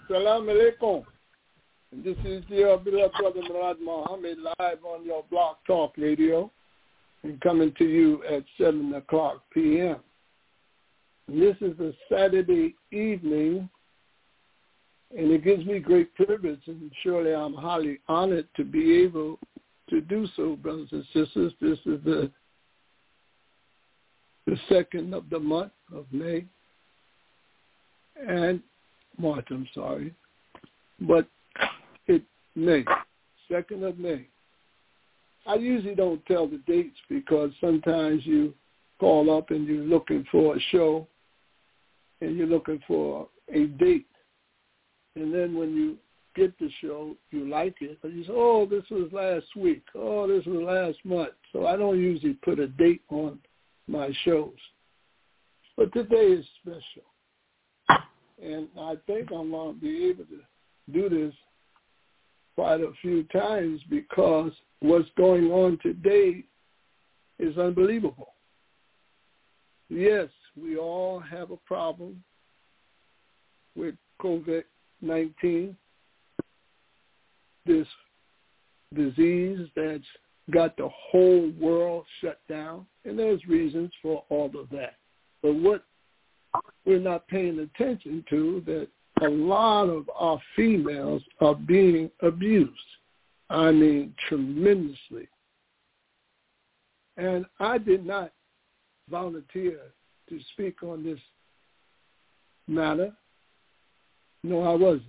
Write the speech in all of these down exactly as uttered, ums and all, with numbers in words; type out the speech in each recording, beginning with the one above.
Salam alaikum. This is your beloved brother Murad Muhammad live on your Blog Talk Radio and coming to you at seven o'clock p.m. This is a Saturday evening, and it gives me great privilege, and surely I'm highly honored to be able to do so, brothers and sisters. This is the the second of the month of May, and March, I'm sorry, but it May, second of May. I usually don't tell the dates because sometimes you call up and you're looking for a show and you're looking for a date. And then when you get the show, you like it, but you say, oh, this was last week. Oh, this was last month. So I don't usually put a date on my shows. But today is special. And I think I'm going to be able to do this quite a few times because what's going on today is unbelievable. Yes, we all have a problem with covid nineteen, this disease that's got the whole world shut down, and there's reasons for all of that. But what we're not paying attention to, that a lot of our females are being abused. I mean, tremendously. And I did not volunteer to speak on this matter. No, I wasn't.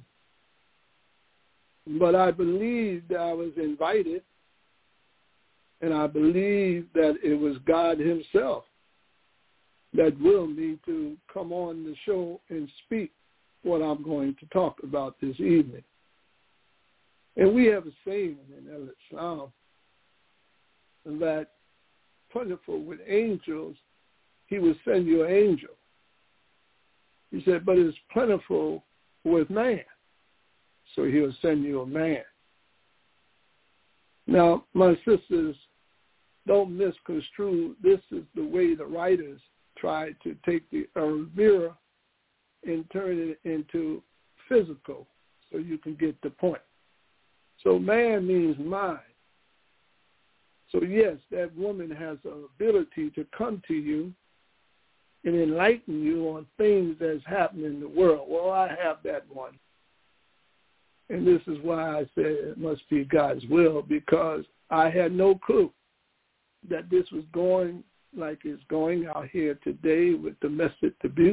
But I believed I was invited, and I believe that it was God himself that willed me to come on the show and speak what I'm going to talk about this evening. And we have a saying in Al-Islam that plentiful with angels, he will send you an angel. He said, but it's plentiful with man, so he'll send you a man. Now, my sisters, don't misconstrue. This is the way the writers tried to take the Arabira and turn it into physical so you can get the point. So man means mind. So yes, that woman has the ability to come to you and enlighten you on things that's happening in the world. Well, I have that one. And this is why I said it must be God's will, because I had no clue that this was going like it's going out here today with domestic abuse.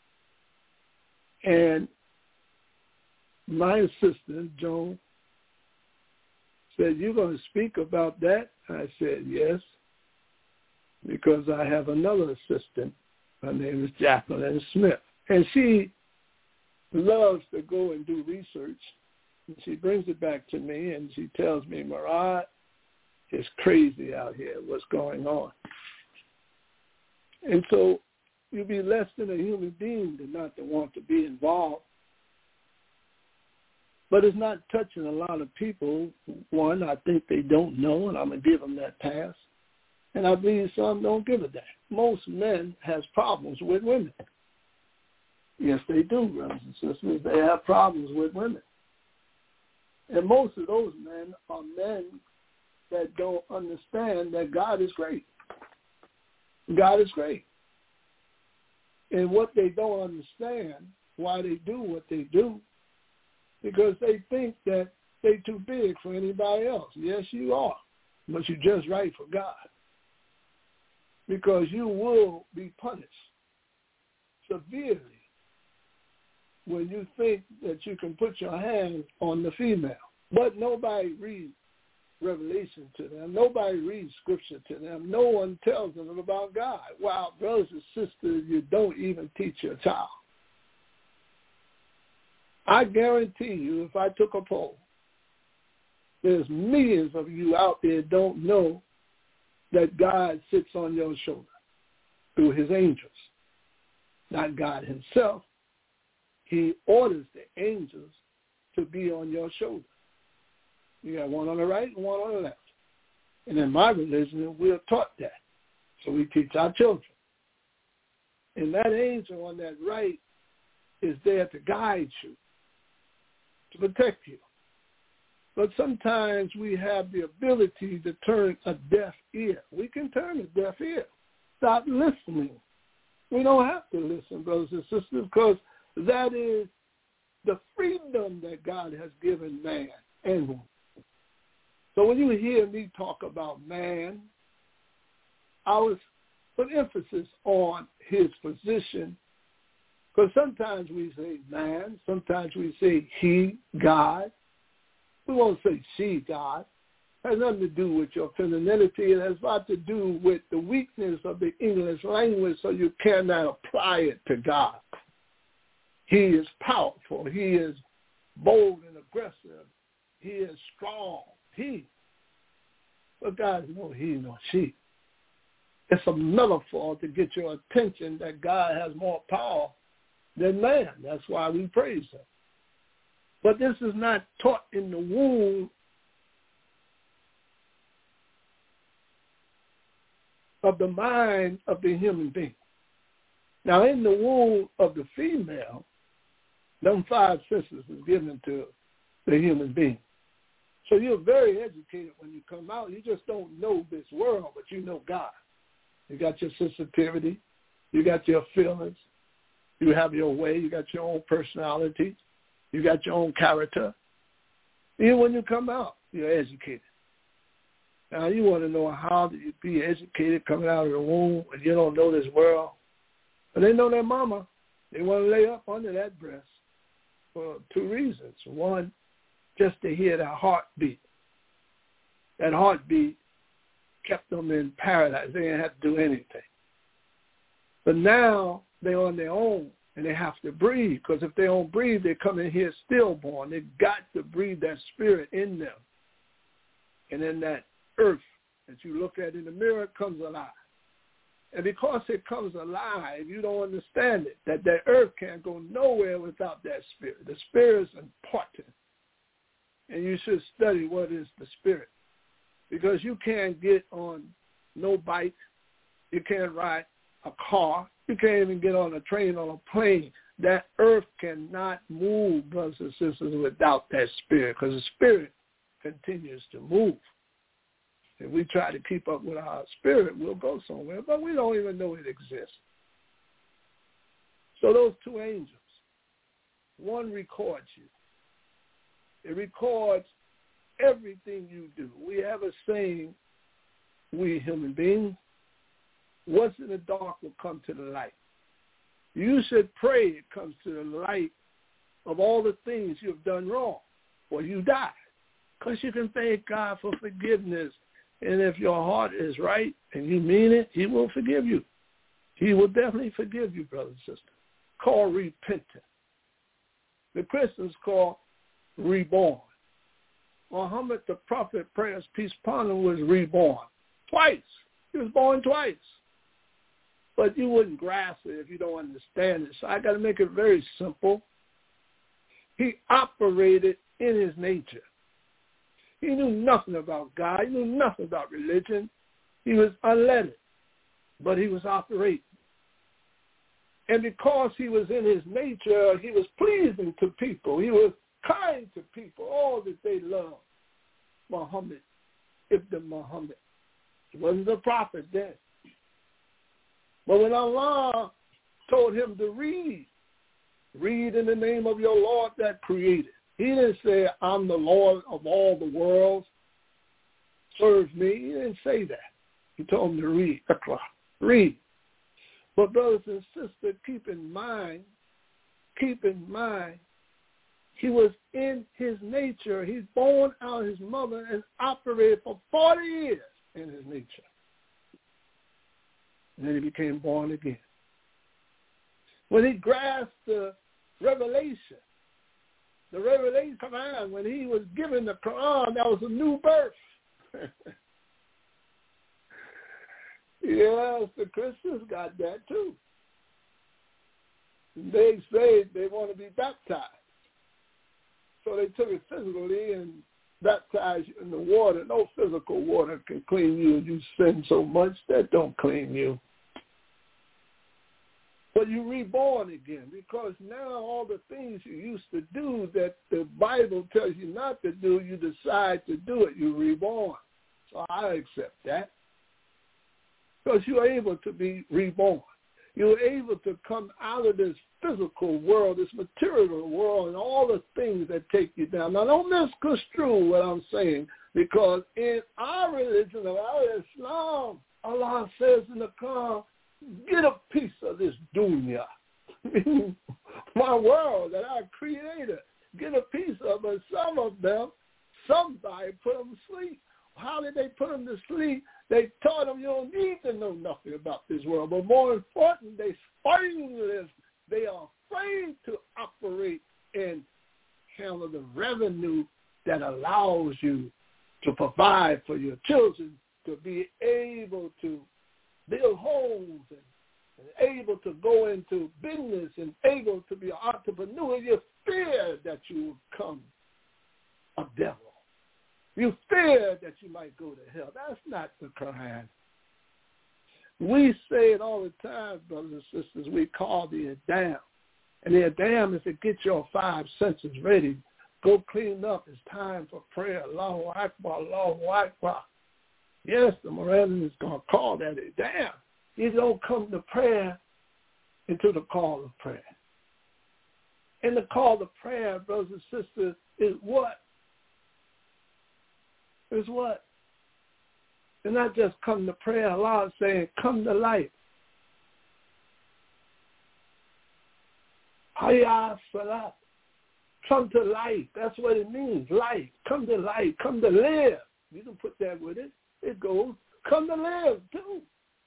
And my assistant, Joan, said, you're going to speak about that? I said, yes, because I have another assistant. Her name is Jacqueline Smith. And she loves to go and do research. And she brings it back to me, and she tells me, Murad, it's crazy out here what's going on. And so you'd be less than a human being to not to want to be involved. But it's not touching a lot of people. One, I think they don't know, and I'm going to give them that pass. And I believe some don't give a damn. Most men has problems with women. Yes, they do, brothers and sisters. They have problems with women. And most of those men are men that don't understand that God is great. God is great. And what they don't understand, why they do what they do, because they think that they're too big for anybody else. Yes, you are, but you're just right for God, because you will be punished severely when you think that you can put your hand on the female. But nobody reads Revelation to them. Nobody reads Scripture to them. No one tells them about God. Wow, brothers and sisters, you don't even teach your child. I guarantee you, if I took a poll, there's millions of you out there don't know that God sits on your shoulder through his angels. Not God himself. He orders the angels to be on your shoulder. You got one on the right and one on the left. And in my religion, we're taught that. So we teach our children. And that angel on that right is there to guide you. to protect you. But sometimes we have the ability to turn a deaf ear. We can turn a deaf ear. Stop listening. We don't have to listen, brothers and sisters, because that is the freedom that God has given man and woman. So when you hear me talk about man, I was put emphasis on his position, because sometimes we say man, sometimes we say he, God. We won't say she, God. It has nothing to do with your femininity. It has a lot to do with the weakness of the English language, so you cannot apply it to God. He is powerful. He is bold and aggressive. He is strong. He. But God is no he, no she. It's a metaphor to get your attention that God has more power than man. That's why we praise him. But this is not taught in the womb of the mind of the human being. Now, in the womb of the female, them five senses is given to the human being. So you're very educated when you come out. You just don't know this world, but you know God. You got your sensitivity. You got your feelings. You have your way. You got your own personality. You got your own character. Even when you come out, you're educated. Now, you want to know how do you be educated coming out of the womb when you don't know this world. But they know their mama. They want to lay up under that breast for two reasons. One, just to hear that heartbeat. That heartbeat kept them in paradise. They didn't have to do anything. But now they're on their own, and they have to breathe, because if they don't breathe, they come in here stillborn. They got to breathe that spirit in them. And then that earth that you look at in the mirror comes alive. And because it comes alive, you don't understand it, that that earth can't go nowhere without that spirit. The spirit is important. And you should study what is the spirit. Because you can't get on no bike. You can't ride a car. You can't even get on a train or a plane. That earth cannot move, brothers and sisters, without that spirit, because the spirit continues to move. If we try to keep up with our spirit, we'll go somewhere, but we don't even know it exists. So those two angels, one records you. It records everything you do. We have a saying, we human beings, what's in the dark will come to the light. You should pray it comes to the light of all the things you've done wrong, or you die. Because you can thank God for forgiveness. And if your heart is right and you mean it, he will forgive you. He will definitely forgive you, brother and sister. Call repentance. The Christians call reborn. Muhammad, the prophet, prayers, peace upon him, was reborn. Twice. He was born twice. But you wouldn't grasp it if you don't understand it. So I got to make it very simple. He operated in his nature. He knew nothing about God. He knew nothing about religion. He was unlettered, but he was operating. And because he was in his nature, he was pleasing to people. He was kind to people, all that they loved. Muhammad, Ibn Muhammad. He wasn't a prophet then. But when Allah told him to read, read in the name of your Lord that created. He didn't say, I'm the Lord of all the worlds. Serve me. He didn't say that. He told him to read. Read. But brothers and sisters, keep in mind, keep in mind, he was in his nature. He's born out of his mother and operated for forty years in his nature. And then he became born again. When he grasped the revelation, the revelation command, when he was given the Quran, that was a new birth. Yes, the Christians got that too. They say they want to be baptized. So they took it physically and baptized you in the water. No physical water can clean you. You sin so much, that don't clean you. But you're reborn again, because now all the things you used to do that the Bible Bible tells you not to do, you decide to do it. You're reborn. So I accept that. Because you're able to be reborn. You're able to come out of this physical world, this material world, and all the things that take you down. Now, don't misconstrue what I'm saying, because in our religion of our Islam, Allah says in the Quran, get a piece of this dunya, my world that I created. Get a piece of it. Some of them, somebody put them to sleep. How did they put them to sleep? They taught them you don't need to know nothing about this world. But more important, they spineless. They are afraid to operate and handle the revenue that allows you to provide for your children, to be able to build homes and, and able to go into business and able to be an entrepreneur. You fear that you will become a devil. You fear that you might go to hell. That's not the Quran. We say it all the time, brothers and sisters. We call the Adam. And the Adam is to get your five senses ready. Go clean up. It's time for prayer. Allahu Akbar, Allahu Akbar. Yes, the Moravian is going to call that Adam. You don't come to prayer into the call of prayer. And the call of prayer, brothers and sisters, is what? Is what? And not just come to prayer. Allah is saying, come to life. Hayya salat. Come to life. That's what it means, life. Come to life. Come to live. You can put that with it. It goes, come to live, too.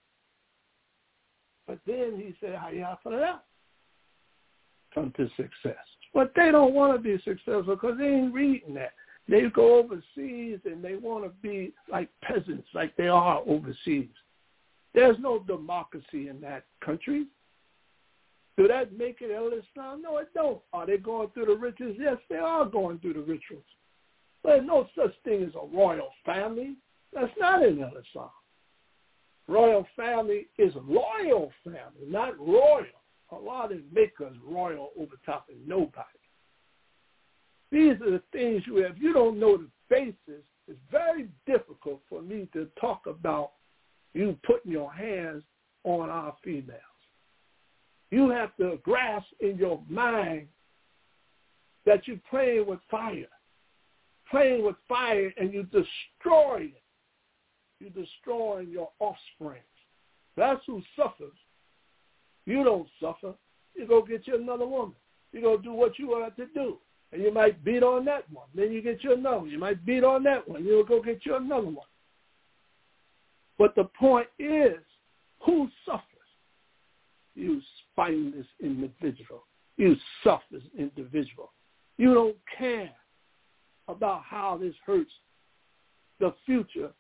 But then he said, Hayya salat. Come to success. But they don't want to be successful because they ain't reading that. They go overseas and they want to be like peasants, like they are overseas. There's no democracy in that country. Do that make it Islam? No, it don't. Are they going through the rituals? Yes, they are going through the rituals. But there's no such thing as a royal family. That's not in Islam. Royal family is a loyal family, not royal. Allah didn't make us royal over top of nobody. These are the things you have. If you don't know the basis, it's very difficult for me to talk about you putting your hands on our females. You have to grasp in your mind that you're playing with fire. Playing with fire and you destroy it. You're destroying your offspring. That's who suffers. You don't suffer. You go get you another woman. You go do what you have to do. And you might beat on that one. Then you get you another one. You might beat on that one. You'll go get you another one. But the point is, who suffers? You spineless individual. You selfless individual. You don't care about how this hurts the future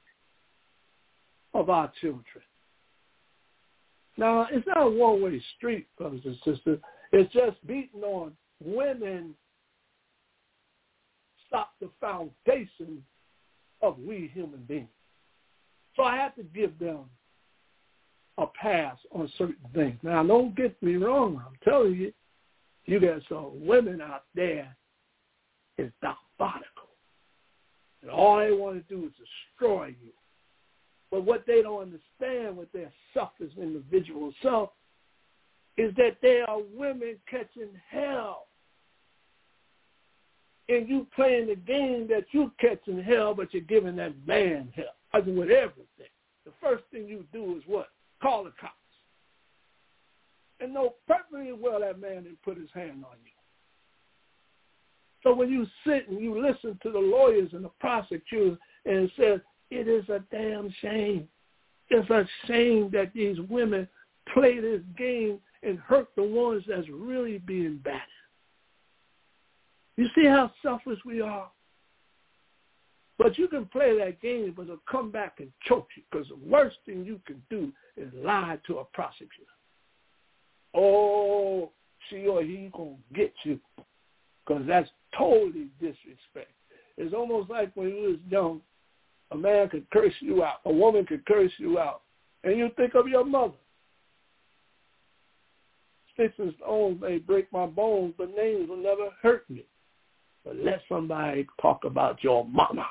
of our children. Now, it's not a one-way street, brothers and sisters. It's just beating on women stop the foundation of we human beings. So I have to give them a pass on certain things. Now, don't get me wrong. I'm telling you, you got some women out there is diabolical. And all they want to do is destroy you. But what they don't understand with their selfish individual self is that they are women catching hell. And you playing the game that you catching hell, but you're giving that man hell. I mean, with everything. The first thing you do is what? Call the cops. And know perfectly well that man didn't put his hand on you. So when you sit and you listen to the lawyers and the prosecutors and it says, it is a damn shame. It's a shame that these women play this game and hurt the ones that's really being battered. You see how selfish we are? But you can play that game, but it'll come back and choke you, because the worst thing you can do is lie to a prosecutor. Oh, she or he going to get you, because that's totally disrespect. It's almost like when you was young, a man could curse you out, a woman could curse you out, and you think of your mother. Sticks and stones may break my bones, but names will never hurt me. but let somebody talk about your mama.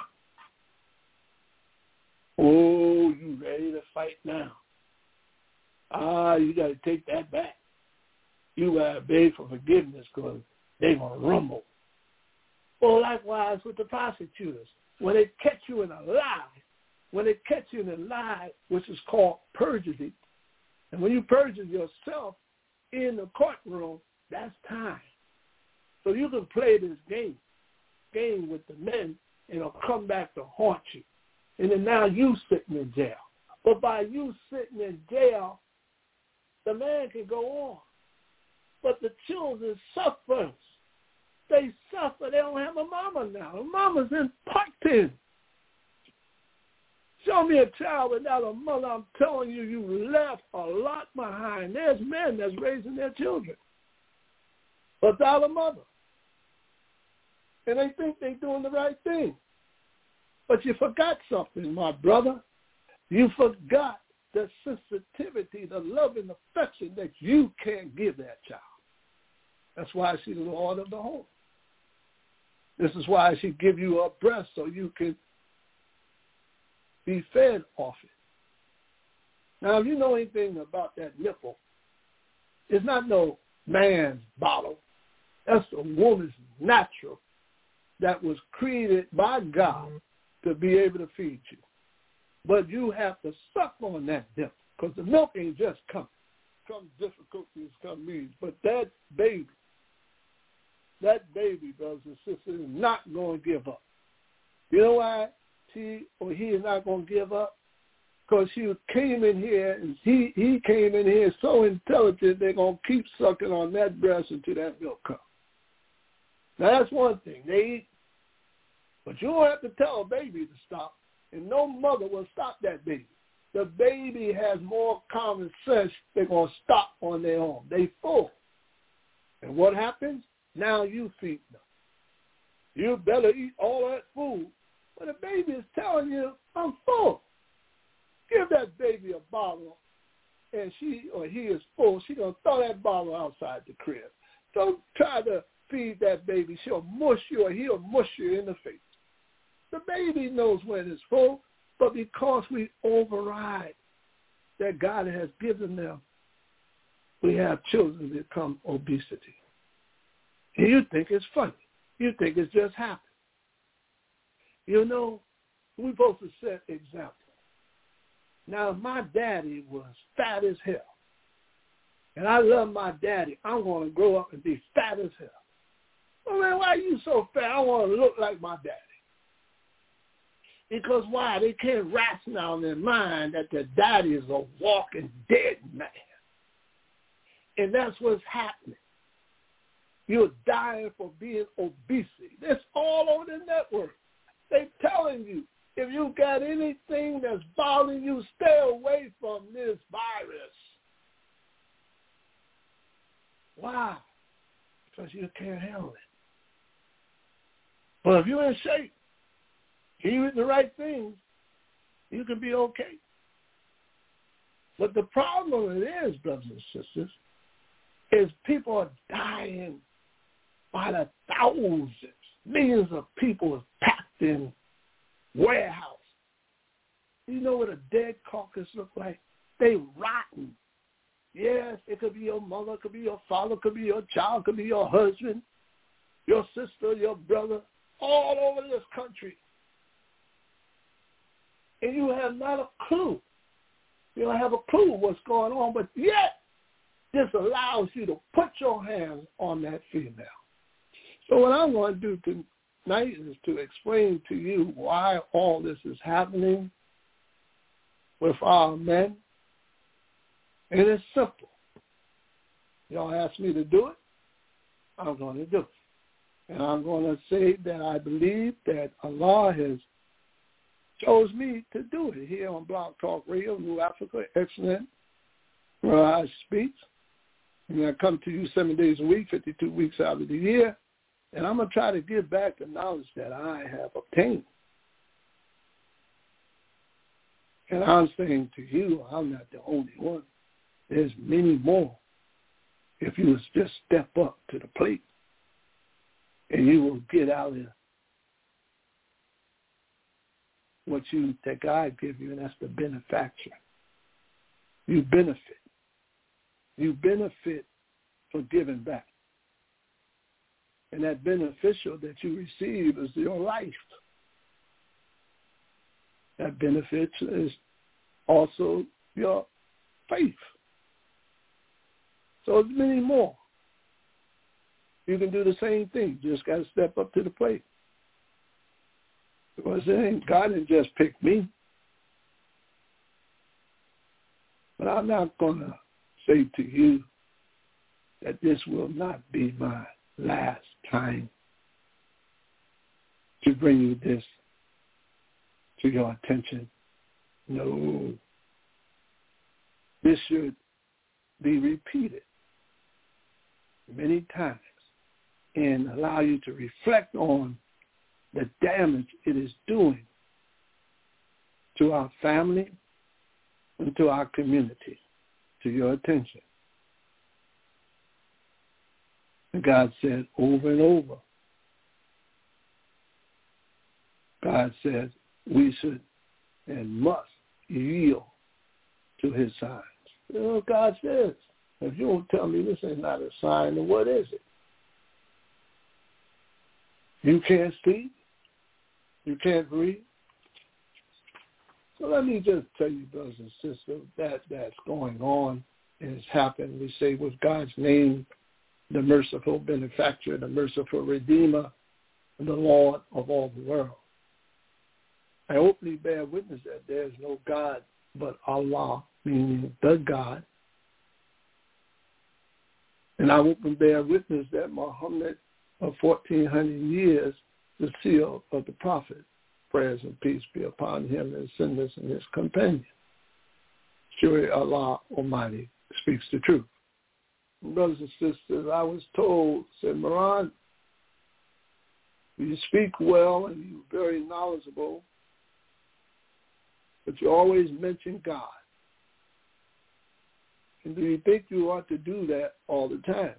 Oh, you ready to fight now? Ah, you got to take that back. You got to beg for forgiveness because they're going to rumble. Well, likewise with the prosecutors. When they catch you in a lie, when they catch you in a lie, which is called perjury, and when you perjure yourself in the courtroom, that's time. So you can play this game, game with the men, and it'll come back to haunt you. And then now you sitting in jail. But by you sitting in jail, the man can go on. But the children suffer. They suffer. They don't have a mama now. The mama's in Parkton. Show me a child without a mother. I'm telling you, you left a lot behind. There's men that's raising their children without a mother. And they think they're doing the right thing. But you forgot something, my brother. You forgot the sensitivity, the love and affection that you can't give that child. That's why she's the Lord of the home. This is why she give you a breast so you can be fed off it. Now, if you know anything about that nipple, it's not no man's bottle. That's a woman's natural that was created by God to be able to feed you. But you have to suck on that nipple because the milk ain't just coming. Come difficulties, come means. But that baby, that baby, brothers and sisters, is not going to give up. You know why she or he is not going to give up? Because she came in here and he, he came in here so intelligent they're going to keep sucking on that breast until that milk comes. Now, that's one thing. They eat. But you don't have to tell a baby to stop, and no mother will stop that baby. The baby has more common sense. They're going to stop on their own. They full. And what happens? Now you feed them. You better eat all that food. But the baby is telling you, I'm full. Give that baby a bottle, and she or he is full. She's going to throw that bottle outside the crib. Don't try to feed that baby. She'll mush you or he'll mush you in the face. The baby knows when it's full, but because we override that God has given them, we have children that become obesity. And you think it's funny. You think it's just happened. You know, we're supposed to set example. Now, if my daddy was fat as hell, and I love my daddy, I'm going to grow up and be fat as hell. Well, man, why are you so fat? I want to look like my daddy. Because why? They can't rationalize in their mind that their daddy is a walking dead man. And that's what's happening. You're dying for being obesity. That's all over the network. They're telling you, if you got anything that's bothering you, stay away from this virus. Why? Because you can't handle it. But if you're in shape, you eat the right things, you can be okay. But the problem it is, brothers and sisters, is people are dying by the thousands. Millions of people are packed in warehouses. You know what a dead carcass look like? They rotten. Yes, it could be your mother, it could be your father, it could be your child, it could be your husband, your sister, your brother, all over this country. And you have not a clue. You don't have a clue what's going on, but yet this allows you to put your hands on that female. So what I'm going to do tonight is to explain to you why all this is happening with our men. And it's simple. Y'all asked me to do it, I'm going to do it. And I'm going to say that I believe that Allah has chose me to do it here on Blog Talk Radio, New Africa, excellent, where I speak. And I come to you seven days a week, fifty-two weeks out of the year. And I'm going to try to give back the knowledge that I have obtained. And I'm saying to you, I'm not the only one. There's many more if you just step up to the plate. And you will get out of what you that God give you, and that's the benefactor. You benefit. You benefit for giving back. And that beneficial that you receive is your life. That benefit is also your faith. So there's many more. You can do the same thing. You just got to step up to the plate. Because it ain't, God didn't just pick me. But I'm not going to say to you that this will not be my last time to bring you this to your attention. No. This should be repeated many times and allow you to reflect on the damage it is doing to our family and to our community, to your attention. And God said over and over, God said we should and must yield to his signs. You know what God says? If you don't tell me this is not a sign, then what is it? You can't see. You can't read. So let me just tell you, brothers and sisters, that that's going on and it's happened. We say with God's name, the merciful benefactor, the merciful redeemer, and the Lord of all the world. I openly bear witness that there is no God but Allah, meaning the God. And I openly bear witness that Muhammad of fourteen hundred years, the seal of the prophet, prayers and peace be upon him and sinners and his companion. Surely Allah Almighty speaks the truth. Brothers and sisters, I was told, said, Moran, you speak well and you're very knowledgeable, but you always mention God. And do you think you ought to do that all the time?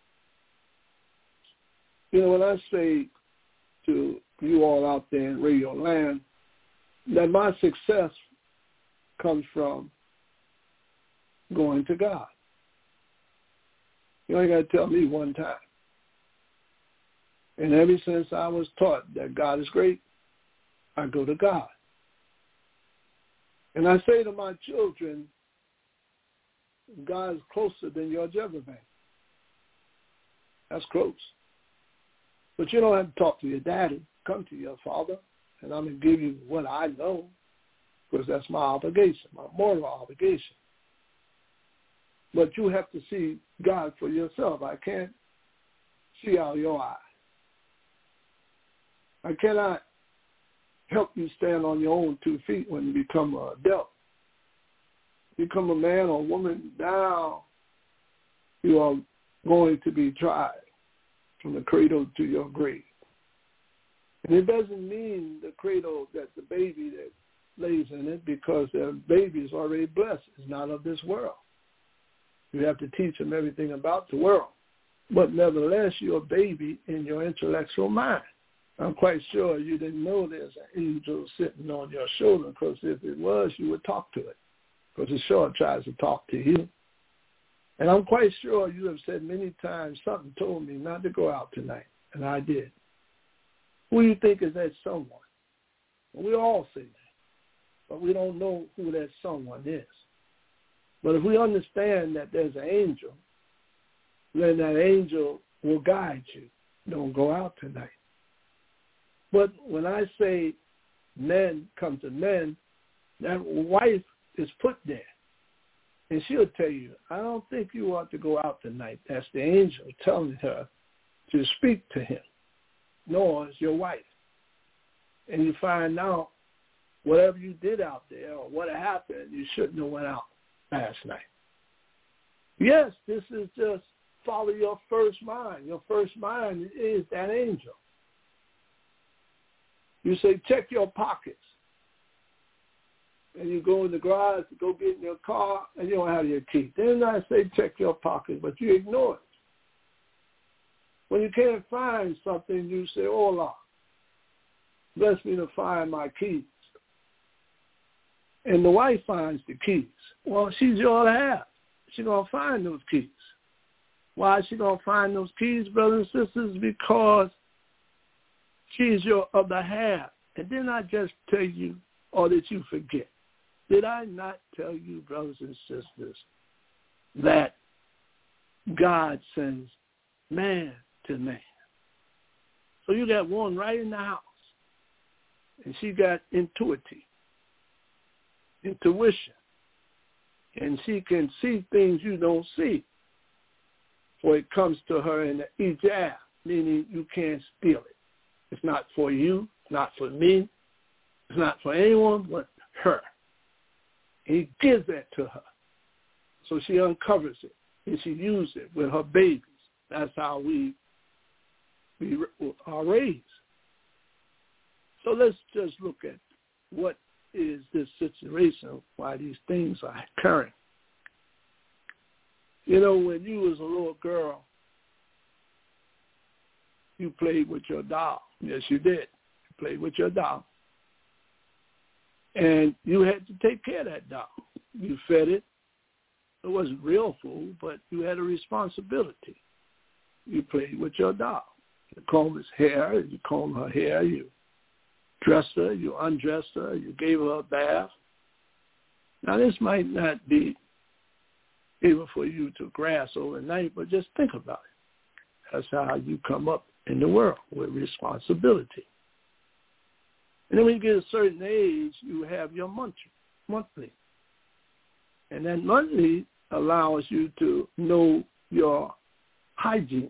You know, when I say to you all out there in Radio Land that my success comes from going to God. You only got to tell me one time. And ever since I was taught that God is great, I go to God. And I say to my children, God is closer than your Jezebel. That's close. But you don't have to talk to your daddy. Come to your father, and I'm going to give you what I know, because that's my obligation, my moral obligation. But you have to see God for yourself. I can't see out of your eyes. I cannot help you stand on your own two feet when you become an adult. Become a man or woman, now you are going to be tried from the cradle to your grave. And it doesn't mean the cradle that the baby that lays in it, because the baby is already blessed. It's not of this world. You have to teach them everything about the world. But nevertheless, you're a baby in your intellectual mind. I'm quite sure you didn't know there's an angel sitting on your shoulder, because if it was, you would talk to it, because it sure tries to talk to you. And I'm quite sure you have said many times, something told me not to go out tonight, and I did. Who do you think is that someone? We all say that, but we don't know who that someone is. But if we understand that there's an angel, then that angel will guide you. Don't go out tonight. But when I say men come to men, that wife is put there. And she'll tell you, I don't think you ought to go out tonight. That's the angel telling her to speak to him, nor is your wife. And you find out whatever you did out there or what happened, you shouldn't have went out last night. Yes, this is just follow your first mind. Your first mind is that angel. You say, check your pockets. And you go in the garage to go get in your car, and you don't have your key. Then I say check your pocket, but you ignore it. When you can't find something, you say, oh, Allah, bless me to find my keys. And the wife finds the keys. Well, she's your half. She's going to find those keys. Why is she going to find those keys, brothers and sisters? Because she's your other half. And didn't I just tell you, or did you forget? Did I not tell you, brothers and sisters, that God sends man to man? So you got one right in the house, and she got intuitive, intuition, and she can see things you don't see. For it comes to her in the ijab, meaning you can't steal it. It's not for you, not for me, it's not for anyone but her. And he gives that to her. So she uncovers it, and she uses it with her babies. That's how we, we are raised. So let's just look at what is this situation, why these things are occurring. You know, when you was a little girl, you played with your doll. Yes, you did. You played with your doll. And you had to take care of that doll. You fed it. It wasn't real food, but you had a responsibility. You played with your doll. You combed his hair, you combed her hair, you dressed her, you undressed her, you gave her a bath. Now, this might not be able for you to grasp overnight, but just think about it. That's how you come up in the world, with responsibility. And then when you get a certain age, you have your monthly. And that monthly allows you to know your hygiene.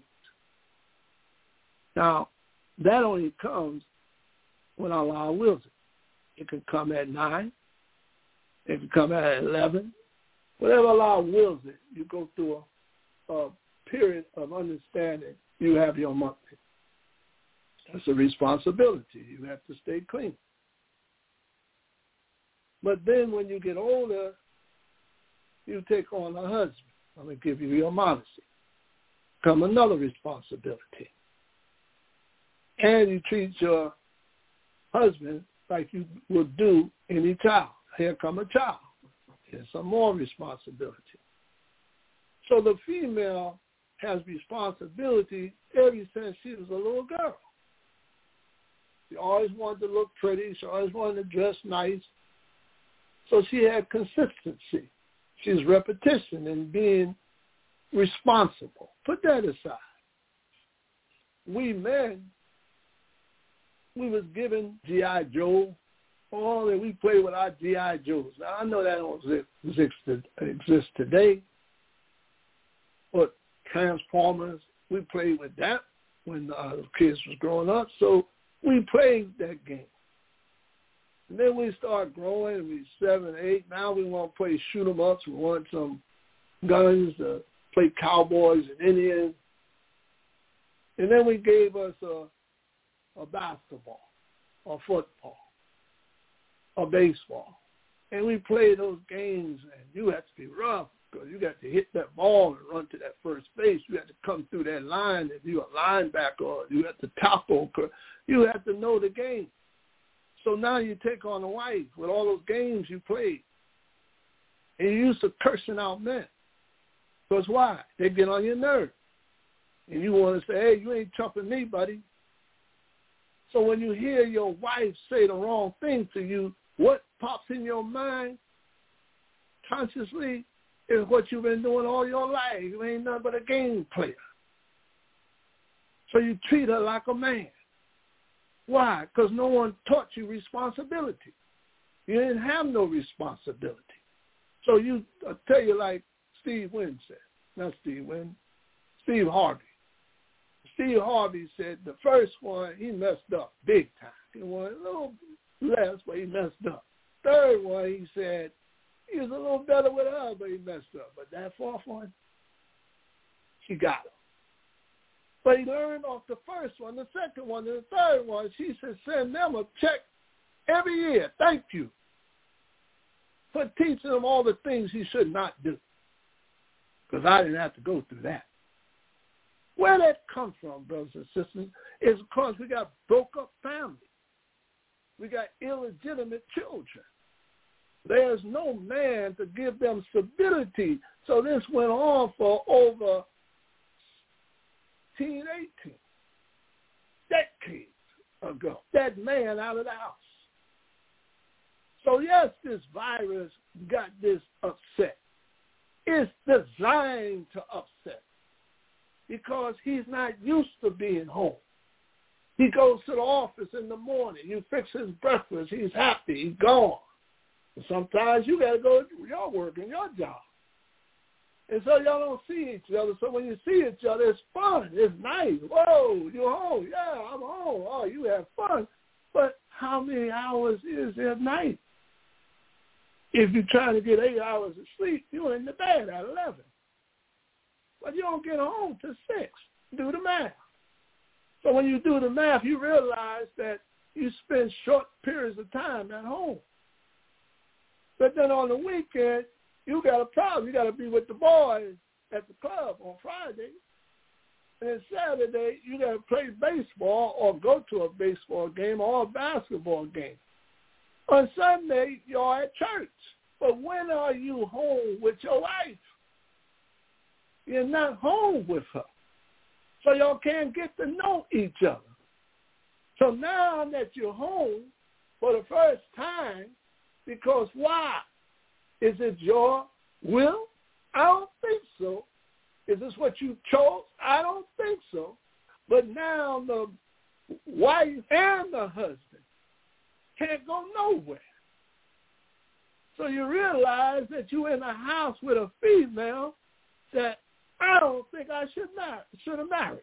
Now, that only comes when Allah wills it. It can come at nine. It can come at eleven. Whatever Allah wills it, you go through a, a period of understanding. You have your monthly. That's a responsibility. You have to stay clean. But then when you get older, you take on a husband. I'm going to give you your modesty. Come another responsibility. And you treat your husband like you would do any child. Here come a child. Here's some more responsibility. So the female has responsibility ever since she was a little girl. She always wanted to look pretty. She always wanted to dress nice. So she had consistency. She's repetition and being responsible. Put that aside. We men, we was given G I Joe. Oh, and we play with our G I Joes. Now, I know that don't exist, exist today. But Transformers, we played with that when uh, the kids was growing up. So we played that game. And then we start growing, and we seven, eight. Now we want to play shoot 'em ups. We want some guns to play cowboys and Indians. And then we gave us a, a basketball, a football, a baseball. And we played those games, and you had to be rough because you got to hit that ball and run to that first base. You had to come through that line if you're a linebacker, or you had to tackle. You had to know the game. So now you take on a wife with all those games you played. And you used to cursing out men. Because why? They get on your nerves. And you want to say, hey, you ain't chumping me, buddy. So when you hear your wife say the wrong thing to you, what pops in your mind consciously is what you've been doing all your life. You ain't nothing but a game player. So you treat her like a man. Why? Because no one taught you responsibility. You didn't have no responsibility. So you, I'll tell you like Steve Wynn said, not Steve Wynn, Steve Harvey. Steve Harvey said the first one, he messed up big time. He won a little less, but he messed up. Third one, he said he was a little better with her, but he messed up. But that fourth one, she got him. But he learned off the first one, the second one, and the third one. She said, send them a check every year. Thank you for teaching them all the things he should not do. Because I didn't have to go through that. Where that come from, brothers and sisters, is because we got broke up families. We got illegitimate children. There's no man to give them stability. So this went on for over eighteen, eighteen decades ago. That man out of the house. So yes, this virus got this upset. It's designed to upset because he's not used to being home. He goes to the office in the morning. You fix his breakfast. He's happy. He's gone. And sometimes you got to go to your work and your job. And so y'all don't see each other. So when you see each other, it's fun. It's nice. Whoa, you're home. Yeah, I'm home. Oh, you have fun. But how many hours is there at night? If you're trying to get eight hours of sleep, you're in the bed at eleven. But you don't get home till six. Do the math. So when you do the math, you realize that you spend short periods of time at home. But then on the weekend, you got a problem. You got to be with the boys at the club on Friday. And then Saturday, you got to play baseball or go to a baseball game or a basketball game. On Sunday, you're at church. But when are you home with your wife? You're not home with her. So y'all can't get to know each other. So now that you're home for the first time, because why? Is it your will? I don't think so. Is this what you chose? I don't think so. But now the wife and the husband can't go nowhere. So you realize that you're in a house with a female that I don't think I should marry, should have married.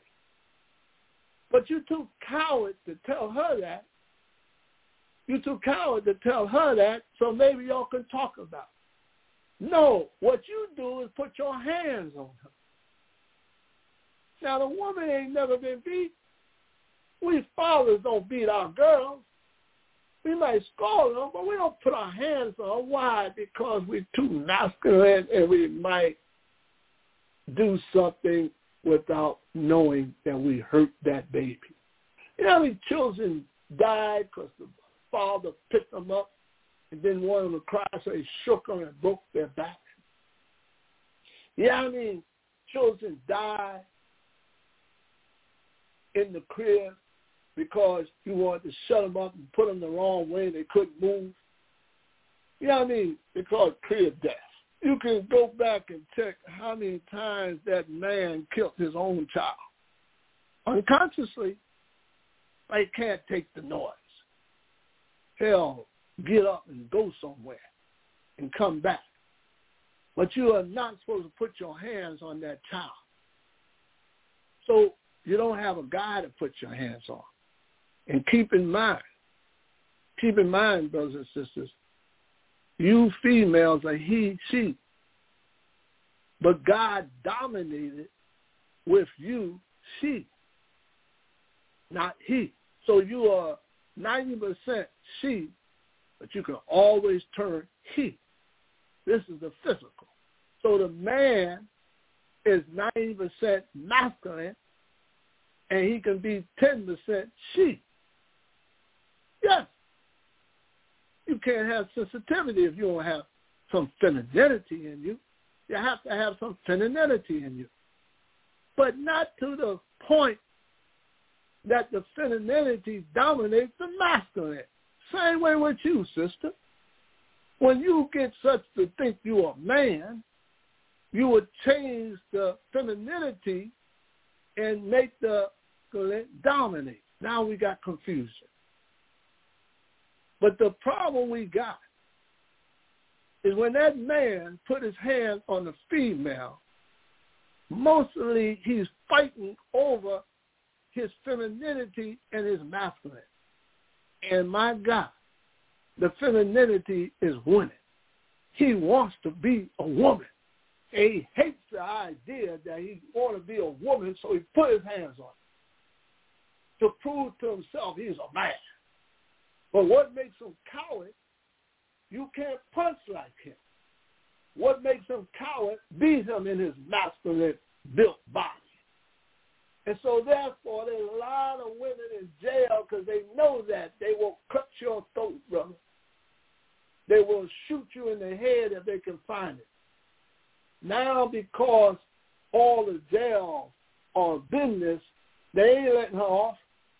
But you're too coward to tell her that. You're too coward to tell her that, so maybe y'all can talk about it. No, what you do is put your hands on her. Now, the woman ain't never been beat. We fathers don't beat our girls. We might scold them, but we don't put our hands on them. Why? Because we're too masculine and we might do something without knowing that we hurt that baby. You know how many children died because the father picked them up and didn't want them to cry, so he shook them and broke their back? Yeah, I mean, children die in the crib because you wanted to shut them up and put them the wrong way. They couldn't move. You know what I mean? They call it crib death. You can go back and check how many times that man killed his own child. Unconsciously, they can't take the noise. Hell, get up and go somewhere and come back. But you are not supposed to put your hands on that child. So you don't have a guy to put your hands on. And keep in mind, keep in mind, brothers and sisters, you females are he, she. But God dominated with you, she, not he. So you are ninety percent she, but you can always turn he. This is the physical. So the man is ninety percent masculine, and he can be ten percent she. Yes. You can't have sensitivity if you don't have some femininity in you. You have to have some femininity in you. But not to the point that the femininity dominates the masculine. Same way with you, sister. When you get such to think you're a man, you would change the femininity and make the dominate. Now we got confusion. But the problem we got is when that man put his hand on the female, mostly he's fighting over his femininity and his masculine. And my God, the femininity is winning. He wants to be a woman. And he hates the idea that he wants to be a woman, so he put his hands on it to prove to himself he's a man. But what makes him coward, you can't punch like him. What makes him coward, beat him in his masculine built body. And so therefore, there's a lot of women in jail because they know that. They will cut your throat, brother. They will shoot you in the head if they can find it. Now, because all the jails are business, they ain't letting her off.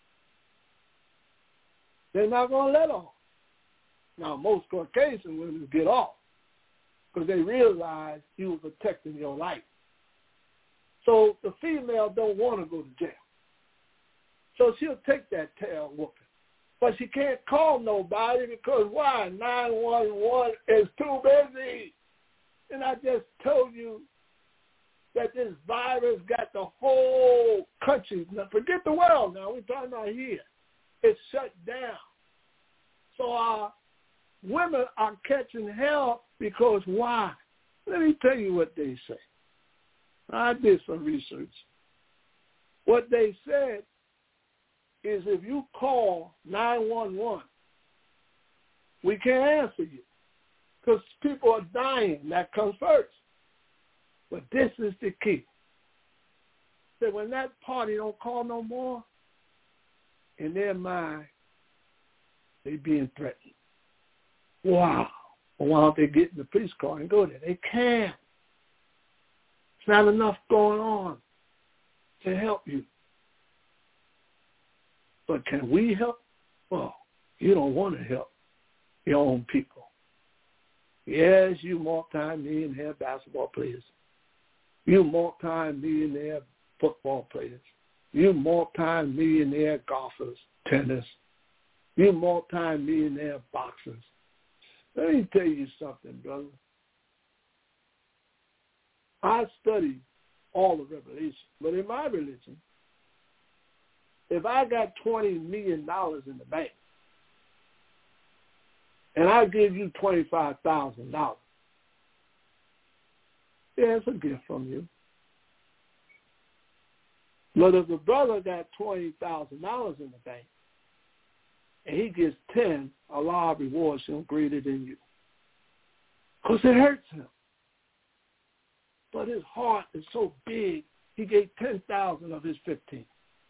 They're not going to let her off. Now, most Caucasian women get off because they realize you were protecting your life. So the female don't want to go to jail. So she'll take that tail whooping. But she can't call nobody because why? nine one one is too busy. And I just told you that this virus got the whole country, now forget the world now, we're talking about here. It's shut down. So our women are catching hell because why? Let me tell you what they say. I did some research. What they said is if you call nine one one, we can't answer you because people are dying. That comes first. But this is the key. So when that party don't call no more, in their mind, they being threatened. Wow. Well, why don't they get in the police car and go there? They can't. It's not enough going on to help you. But can we help? Well, you don't want to help your own people. Yes, you multi-millionaire basketball players. You multi-millionaire football players. You multi-millionaire golfers, tennis. You multi-millionaire boxers. Let me tell you something, brother. I study all the Revelation, but in my religion, if I got twenty million dollars in the bank and I give you twenty-five thousand dollars, yeah, it's a gift from you. But if the brother got twenty thousand dollars in the bank and he gets ten, Allah rewards him greater than you. Because it hurts him. But his heart is so big, he gave ten thousand of his fifteen.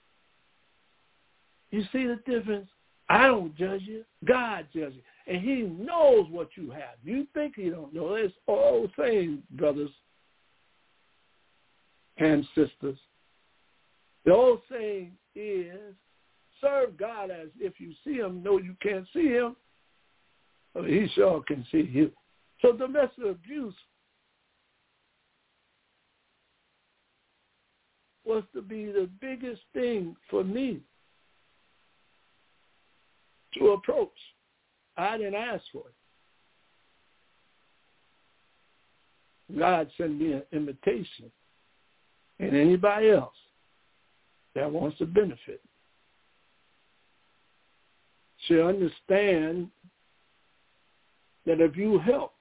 You see the difference? I don't judge you. God judges you. And he knows what you have. You think he don't know. It's all the same, brothers and sisters. The old saying is, serve God as if you see him, know you can't see him, but he sure can see you. So domestic abuse was to be the biggest thing for me to approach. I didn't ask for it. God sent me an invitation, and anybody else that wants to benefit should understand that if you help,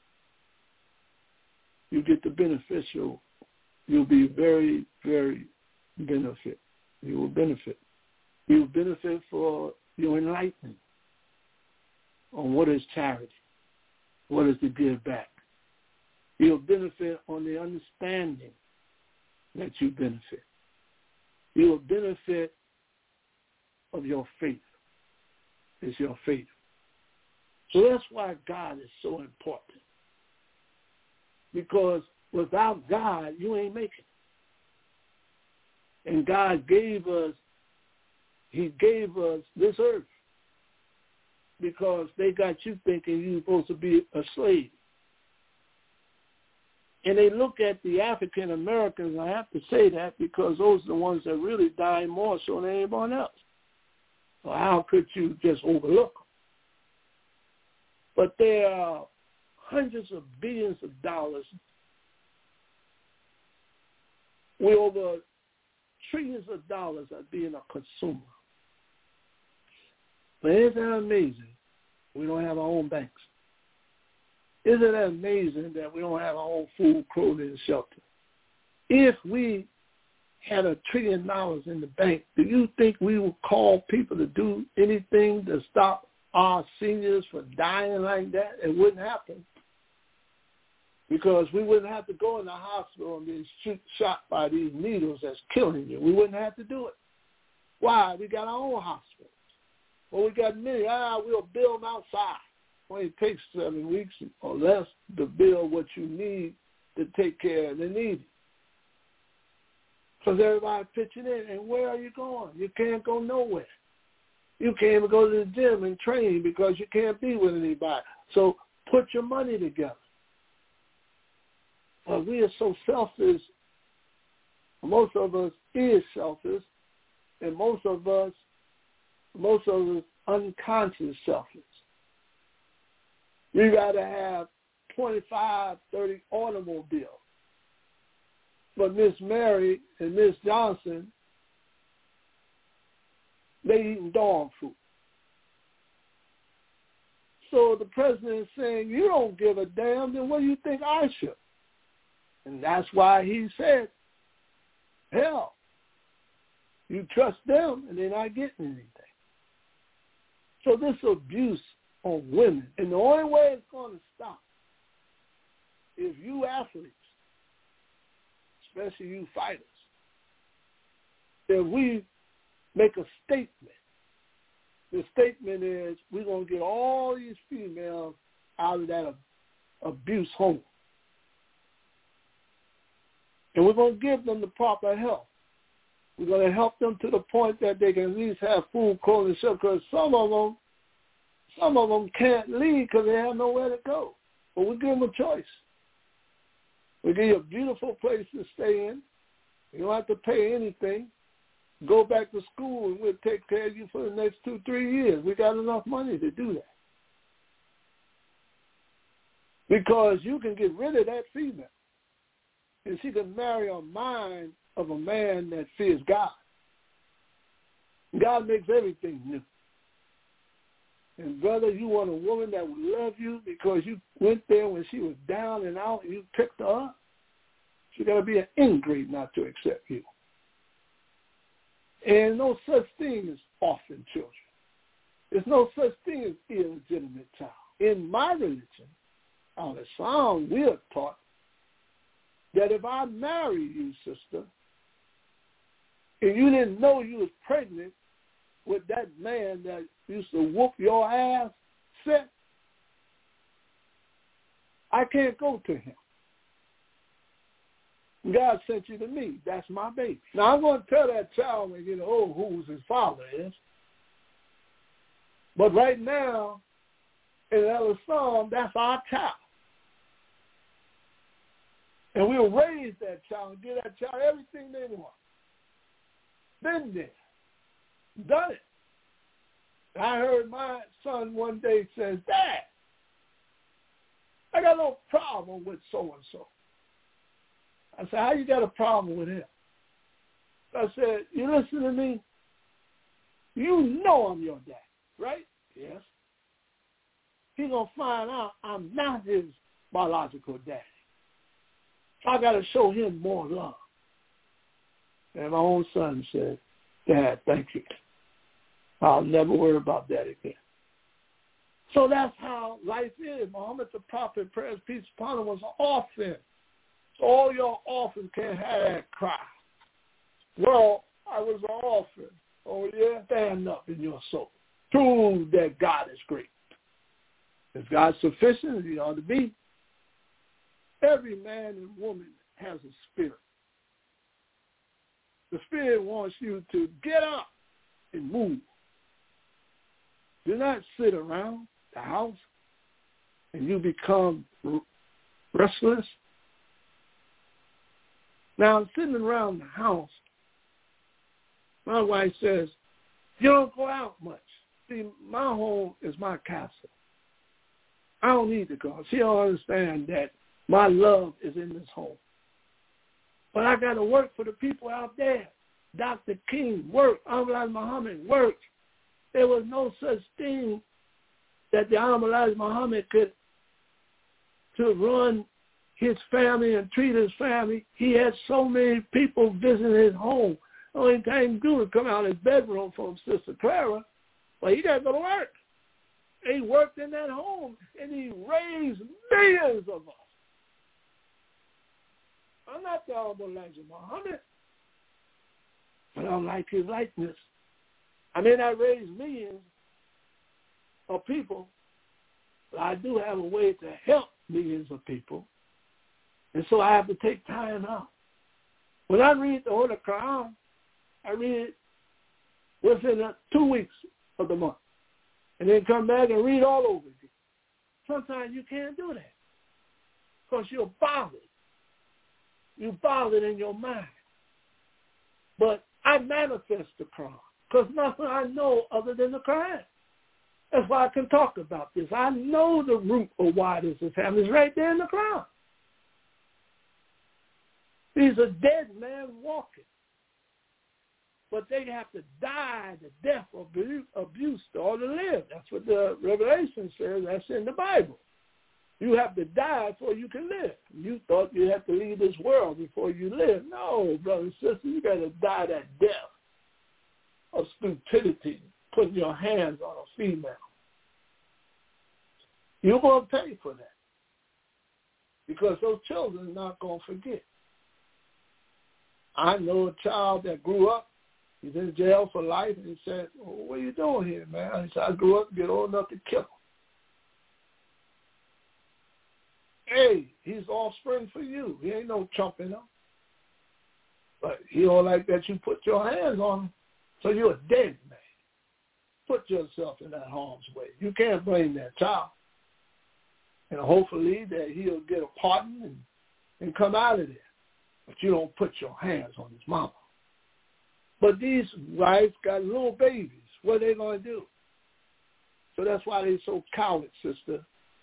you get the beneficial. You'll be very, very benefit. You will benefit. You will benefit for your enlightenment on what is charity, what is to give back. You'll benefit on the understanding that you benefit. You will benefit of your faith. It's your faith. So that's why God is so important. Because without God, you ain't making it. And God gave us, he gave us this earth because they got you thinking you're supposed to be a slave. And they look at the African Americans, and I have to say that because those are the ones that really die more so than anyone else. So how could you just overlook them? But there are hundreds of billions of dollars. We over trillions of dollars are being a consumer. But isn't that amazing? We don't have our own banks. Isn't that amazing that we don't have our own food, clothing, and shelter? If we had a trillion dollars in the bank, do you think we would call people to do anything to stop our seniors from dying like that? It wouldn't happen. because we wouldn't have to go in the hospital and be shoot, shot by these needles that's killing you. We wouldn't have to do it. Why? We got our own hospitals. Well, we got many. Ah, we'll build them outside. Well, it takes seven weeks or less to build what you need to take care of the needy. Because everybody pitching in. And where are you going? You can't go nowhere. You can't even go to the gym and train because you can't be with anybody. So put your money together. Well, we are so selfish. Most of us is selfish, and most of us, most of us unconscious selfish. We rather have twenty-five, thirty automobiles. But Miss Mary and Miss Johnson, they eating dog food. So the president is saying, you don't give a damn, then what do you think I should? And that's why he said, hell, you trust them and they're not getting anything. So this abuse on women, and the only way it's going to stop is you athletes, especially you fighters, if we make a statement. The statement is we're going to get all these females out of that abuse home. And we're going to give them the proper help. We're going to help them to the point that they can at least have food, clothing, shelter, because some of them, some of them can't leave because they have nowhere to go. But we give them a choice. We give you a beautiful place to stay in. You don't have to pay anything. Go back to school and we'll take care of you for the next two, three years. We got enough money to do that. Because you can get rid of that female and she can marry a mind of a man that fears God. God makes everything new. And brother, you want a woman that will love you because you went there when she was down and out and you picked her up. She's got to be an ingrate not to accept you. And no such thing as orphan children. There's no such thing as illegitimate child. In my religion, on Islam, we are taught that if I marry you, sister, and you didn't know you was pregnant with that man that used to whoop your ass, set, I can't go to him. God sent you to me. That's my baby. Now, I'm going to tell that child when you know, oh, who his father is. But right now, in Al-Islam, that's our child. And we'll raise that child and give that child everything they want. Been there. Done it. I heard my son one day says, Dad, I got no problem with so-and-so. I said, how you got a problem with him? I said, you listen to me? You know I'm your dad, right? Yes. He's going to find out I'm not his biological daddy. So I got to show him more love. And my own son said, Dad, thank you. I'll never worry about that again. So that's how life is. Muhammad the Prophet, prayers, peace upon him, was an orphan. So all your orphans can't have that cry. Well, I was an orphan. Oh, yeah? Stand up in your soul. Prove that God is great. If God's sufficient, he ought to be. Every man and woman has a spirit. The spirit wants you to get up and move. Do not sit around the house and you become restless. Now, I'm sitting around the house. My wife says, you don't go out much. See, my home is my castle. I don't need to go. She don't understand that my love is in this home. But I got to work for the people out there. Doctor King worked. Ahmad Muhammad worked. There was no such thing that the Ahmad Muhammad could to run his family and treat his family. He had so many people visiting his home. The only thing he do was come out of his bedroom from Sister Clara, but he got to go to work. He worked in that home, and he raised millions of us. I'm not the honorable Elijah Muhammad, but I'm like his likeness. I may not raise millions of people, but I do have a way to help millions of people. And so I have to take time out. When I read the Holy Quran, I read it within the two weeks of the month. And then come back and read all over again. Sometimes you can't do that because you're bothered. You're bothered in your mind. But I manifest the Quran because nothing I know other than the Quran. That's why I can talk about this. I know the root of why this is happening. It's right there in the Quran. These are dead men walking. But they have to die the death of abuse or to live. That's what the Revelation says. That's in the Bible. You have to die before you can live. You thought you had to leave this world before you live. No, brother and sister, you got to die that death of stupidity, putting your hands on a female. You're going to pay for that because those children are not going to forget. I know a child that grew up. He's in jail for life, and he said, well, what are you doing here, man? He said, I grew up to get old enough to kill him. Hey, he's offspring for you. He ain't no chumping him. But he don't like that you put your hands on him, so you're a dead man. Put yourself in that harm's way. You can't blame that child. And hopefully that he'll get a pardon and, and come out of there. But you don't put your hands on his mama. But these wives got little babies. What are they going to do? So that's why they're so coward, sister.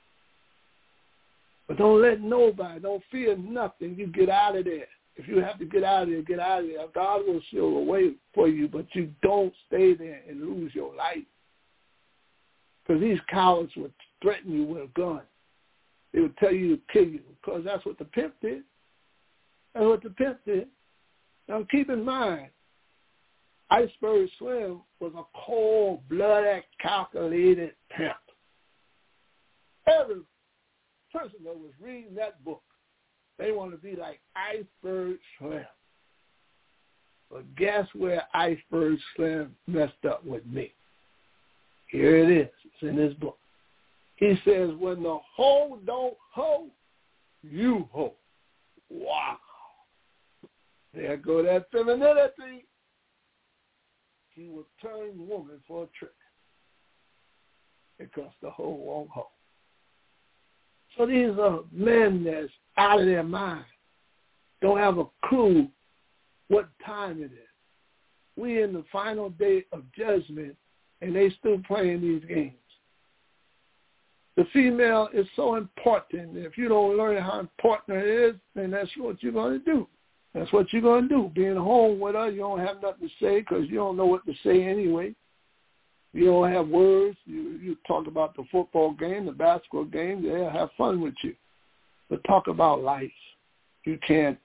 But don't let nobody, don't fear nothing. You get out of there. If you have to get out of there, get out of there. God will show a way for you, but you don't stay there and lose your life. Because these cowards would threaten you with a gun. They would tell you to kill you because that's what the pimp did. That's what the pimp did. Now keep in mind, Iceberg Slim was a cold-blooded, calculated pimp. Every person that was reading that book, they want to be like Iceberg Slim. But guess where Iceberg Slim messed up with me? Here it is. It's in his book. He says, when the hoe don't hoe, you hoe. Wow. There go that femininity. He will turn woman for a trick because the hoe won't hoe. So these are men that's out of their mind, don't have a clue what time it is. We in the final day of judgment, and they still playing these games. The female is so important. If you don't learn how important it is, then that's what you're going to do. That's what you're going to do. Being home with her, you don't have nothing to say because you don't know what to say anyway. You don't have words. You, you talk about the football game, the basketball game. They'll have fun with you. But talk about life. You can't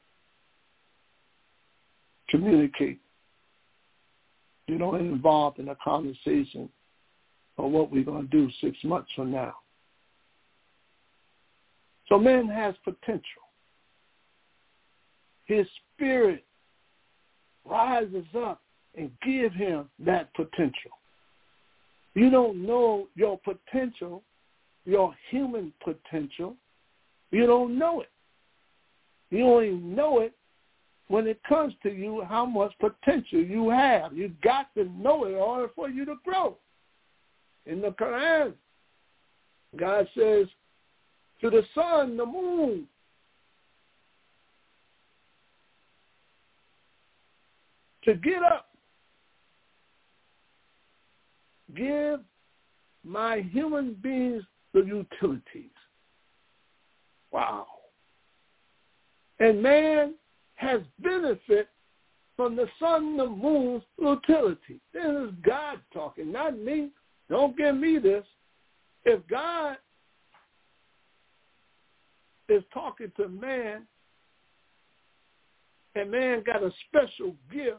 communicate. You're not involved in a conversation of what we're going to do six months from now. So man has potential. His spirit rises up and give him that potential. You don't know your potential, your human potential. You don't know it. You only know it when it comes to you how much potential you have. You got to know it in order for you to grow. In the Quran, God says, to the sun, the moon, to get up, give my human beings the utilities. Wow. And man has benefit from the sun, the moon's utility. This is God talking, not me. Don't give me this. If God is talking to man, and man got a special gift,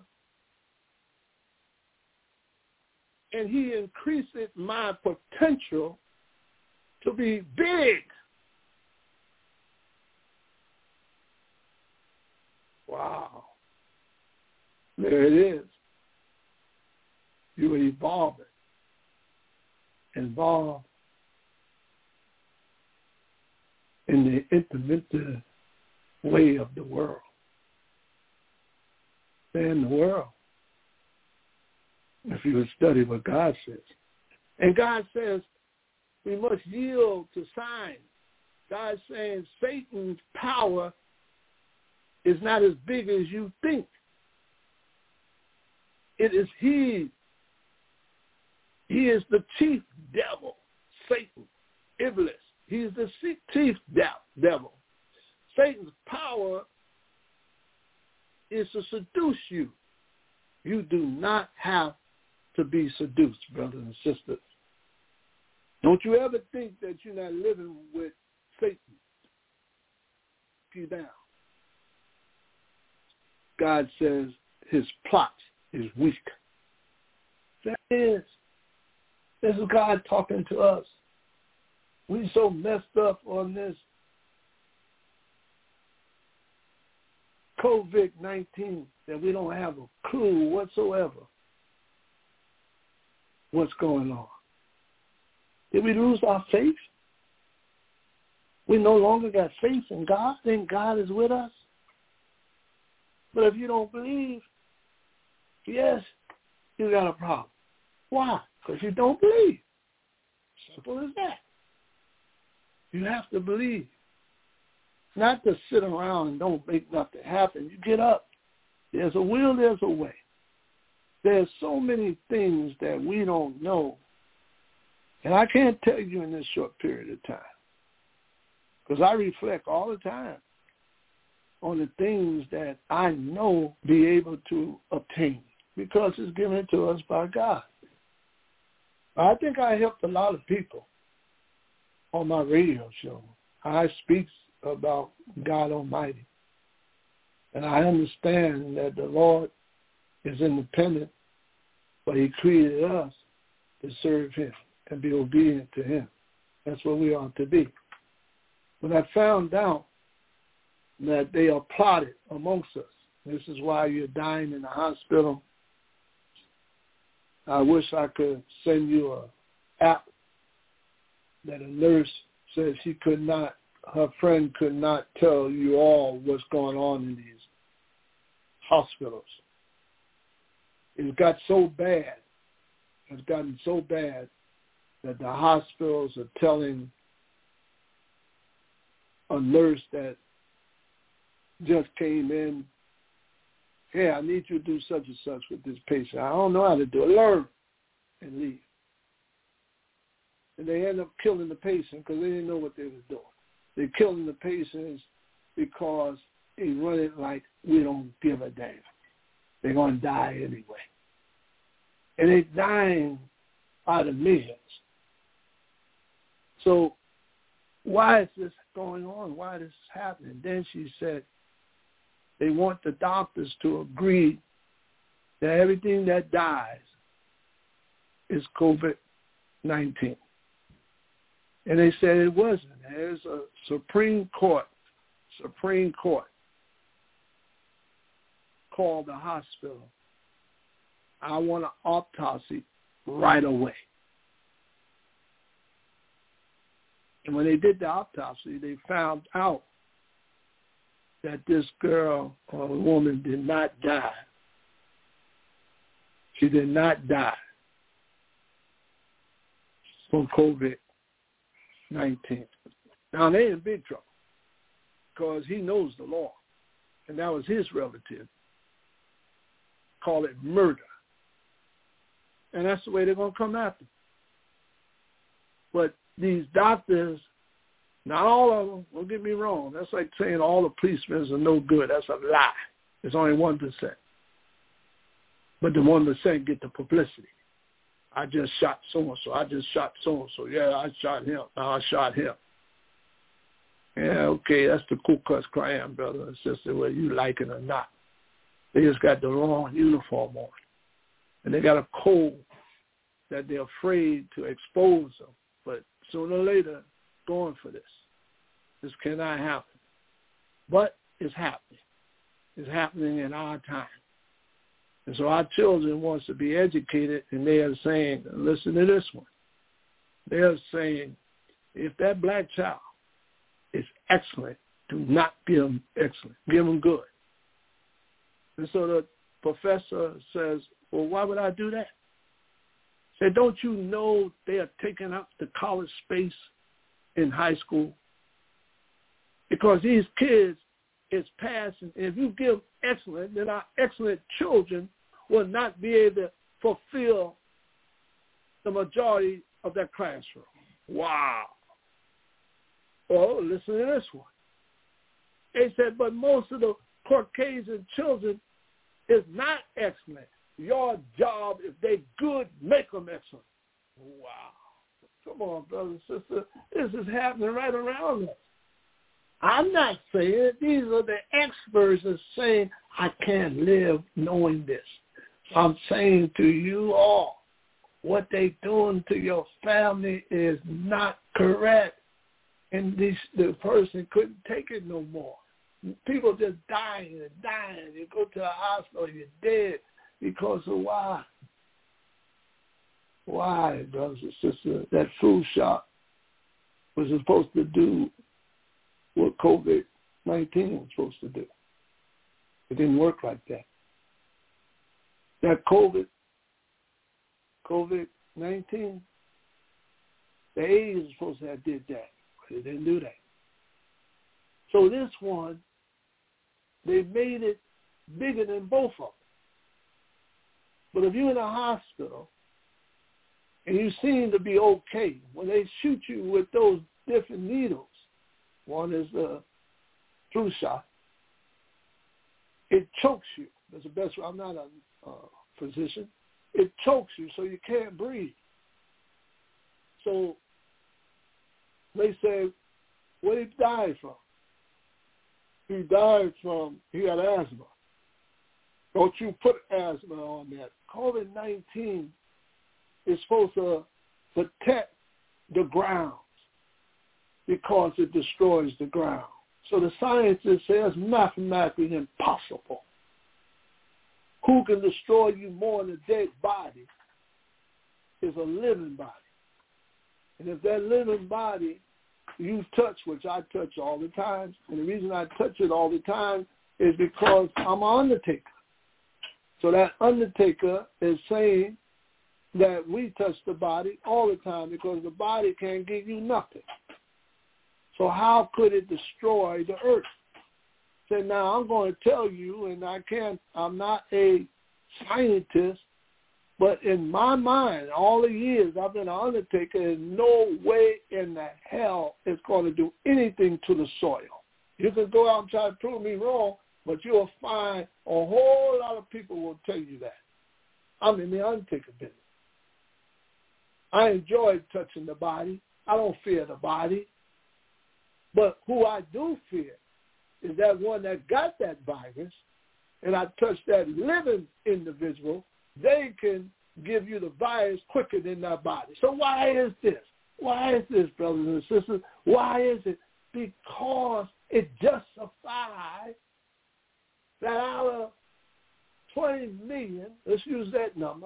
and he increases my potential to be big, Wow. There it is. You are evolving. Involved in the intimate way of the world. And the world. If you would study what God says. And God says we must yield to signs. God's saying Satan's power is not as big as you think. It is he. He is the chief devil, Satan, Iblis. He is the chief devil. Satan's power is to seduce you. You do not have to be seduced, brothers and sisters. Don't you ever think that you're not living with Satan. You down. God says his plot is weak. That is. This is God talking to us. We so messed up on this covid nineteen that we don't have a clue whatsoever what's going on. Did we lose our faith? We no longer got faith in God, then God is with us. But if you don't believe, yes, you got a problem. Why? Because you don't believe. Simple as that. You have to believe. Not to sit around and don't make nothing happen. You get up. There's a will, there's a way. There's so many things that we don't know. And I can't tell you in this short period of time. Because I reflect all the time on the things that I know be able to obtain. Because it's given to us by God. I think I helped a lot of people on my radio show. I speak about God Almighty. And I understand that the Lord is independent, but he created us to serve him and be obedient to him. That's what we ought to be. When I found out that they are plotted amongst us, this is why you're dying in the hospital, I wish I could send you an app that a nurse says she could not, her friend could not tell you all what's going on in these hospitals. It got so bad, it's gotten so bad that the hospitals are telling a nurse that just came in, hey, I need you to do such and such with this patient. I don't know how to do it. Learn and leave. And they end up killing the patient because they didn't know what they were doing. They're killing the patients because they run it like we don't give a damn. They're going to die anyway. And they're dying by the millions. So why is this going on? Why is this happening? Then she said they want the doctors to agree that everything that dies is covid nineteen. And they said it wasn't. There's a Supreme Court, Supreme Court called the hospital. I want an autopsy right away. And when they did the autopsy, they found out that this girl or woman did not die. She did not die from covid nineteen. Now, they in big trouble because he knows the law, and that was his relative. Call it murder. And that's the way they're going to come after. But these doctors, not all of them, don't get me wrong. That's like saying all the policemen are no good. That's a lie. It's only one percent. But the one percent get the publicity. I just shot so-and-so. I just shot so-and-so. Yeah, I shot him. I shot him. Yeah, okay, that's the Ku Klux Klan, brother and sister, whether you like it or not. They just got the wrong uniform on. And they got a code that they're afraid to expose them. But sooner or later, going for this. This cannot happen. But it's happening. is happening in our time. And so our children wants to be educated, and they are saying, listen to this one. They are saying, if that black child is excellent, do not give them excellent. Give them good. And so the professor says, well, why would I do that? Say, don't you know they are taking up the college space in high school? Because these kids is passing. If you give excellent, then our excellent children will not be able to fulfill the majority of that classroom. Wow. Well, listen to this one. They said, but most of the Caucasian children is not excellent. Your job, if they good, make them excellent. Wow. Come on, brothers and sisters. This is happening right around us. I'm not saying it. These are the experts that are saying, I can't live knowing this. So I'm saying to you all, what they doing to your family is not correct. And this, the person couldn't take it no more. People just dying and dying. You go to the hospital, you're dead because of why? Why, brothers and sisters? That flu shot was supposed to do what COVID nineteen was supposed to do. It didn't work like that. That COVID, COVID nineteen, the AIDS was supposed to have did that, but it didn't do that. So this one, they made it bigger than both of them. But if you're in a hospital and you seem to be okay, when they shoot you with those different needles, one is the flu shot, it chokes you. That's the best way. I'm not a uh, physician. It chokes you so you can't breathe. So they say, what did he die from? He died from, he had asthma. Don't you put asthma on that. COVID nineteen is supposed to protect the ground because it destroys the ground. So the scientists say it's mathematically impossible. Who can destroy you more than a dead body is a living body. And if that living body you touch, which I touch all the time, and the reason I touch it all the time is because I'm an undertaker. So that undertaker is saying that we touch the body all the time because the body can't give you nothing. So how could it destroy the earth? Say, now I'm going to tell you, and I can't, I'm not a scientist, but in my mind, all the years I've been an undertaker, there's no way in the hell it's going to do anything to the soil. You can go out and try to prove me wrong, but you'll find a whole lot of people will tell you that. I'm in the undertaker business. I enjoy touching the body. I don't fear the body. But who I do fear is that one that got that virus, and I touch that living individual, they can give you the virus quicker than that body. So why is this? Why is this, brothers and sisters? Why is it? Because it justifies that out of twenty million, let's use that number,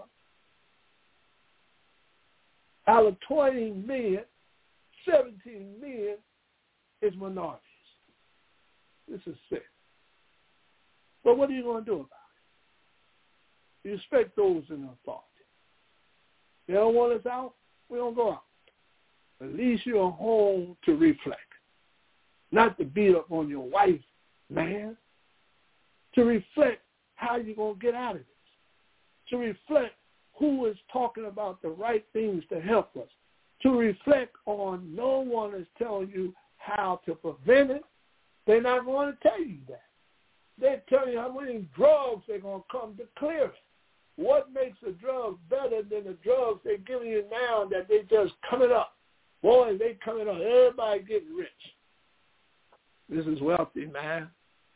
out of twenty million, seventeen million is minorities. This is sick. But what are you going to do about it? You expect those in authority. They don't want us out, we don't go out. At least you're home to reflect. Not to beat up on your wife, man. To reflect how you're going to get out of this. To reflect who is talking about the right things to help us. To reflect on no one is telling you how to prevent it. They're not going to tell you that. They tell you how many drugs they're going to come to clear it. What makes the drugs better than the drugs they're giving you now that they just coming up? Boy, they coming up. Everybody getting rich. This is wealthy, man.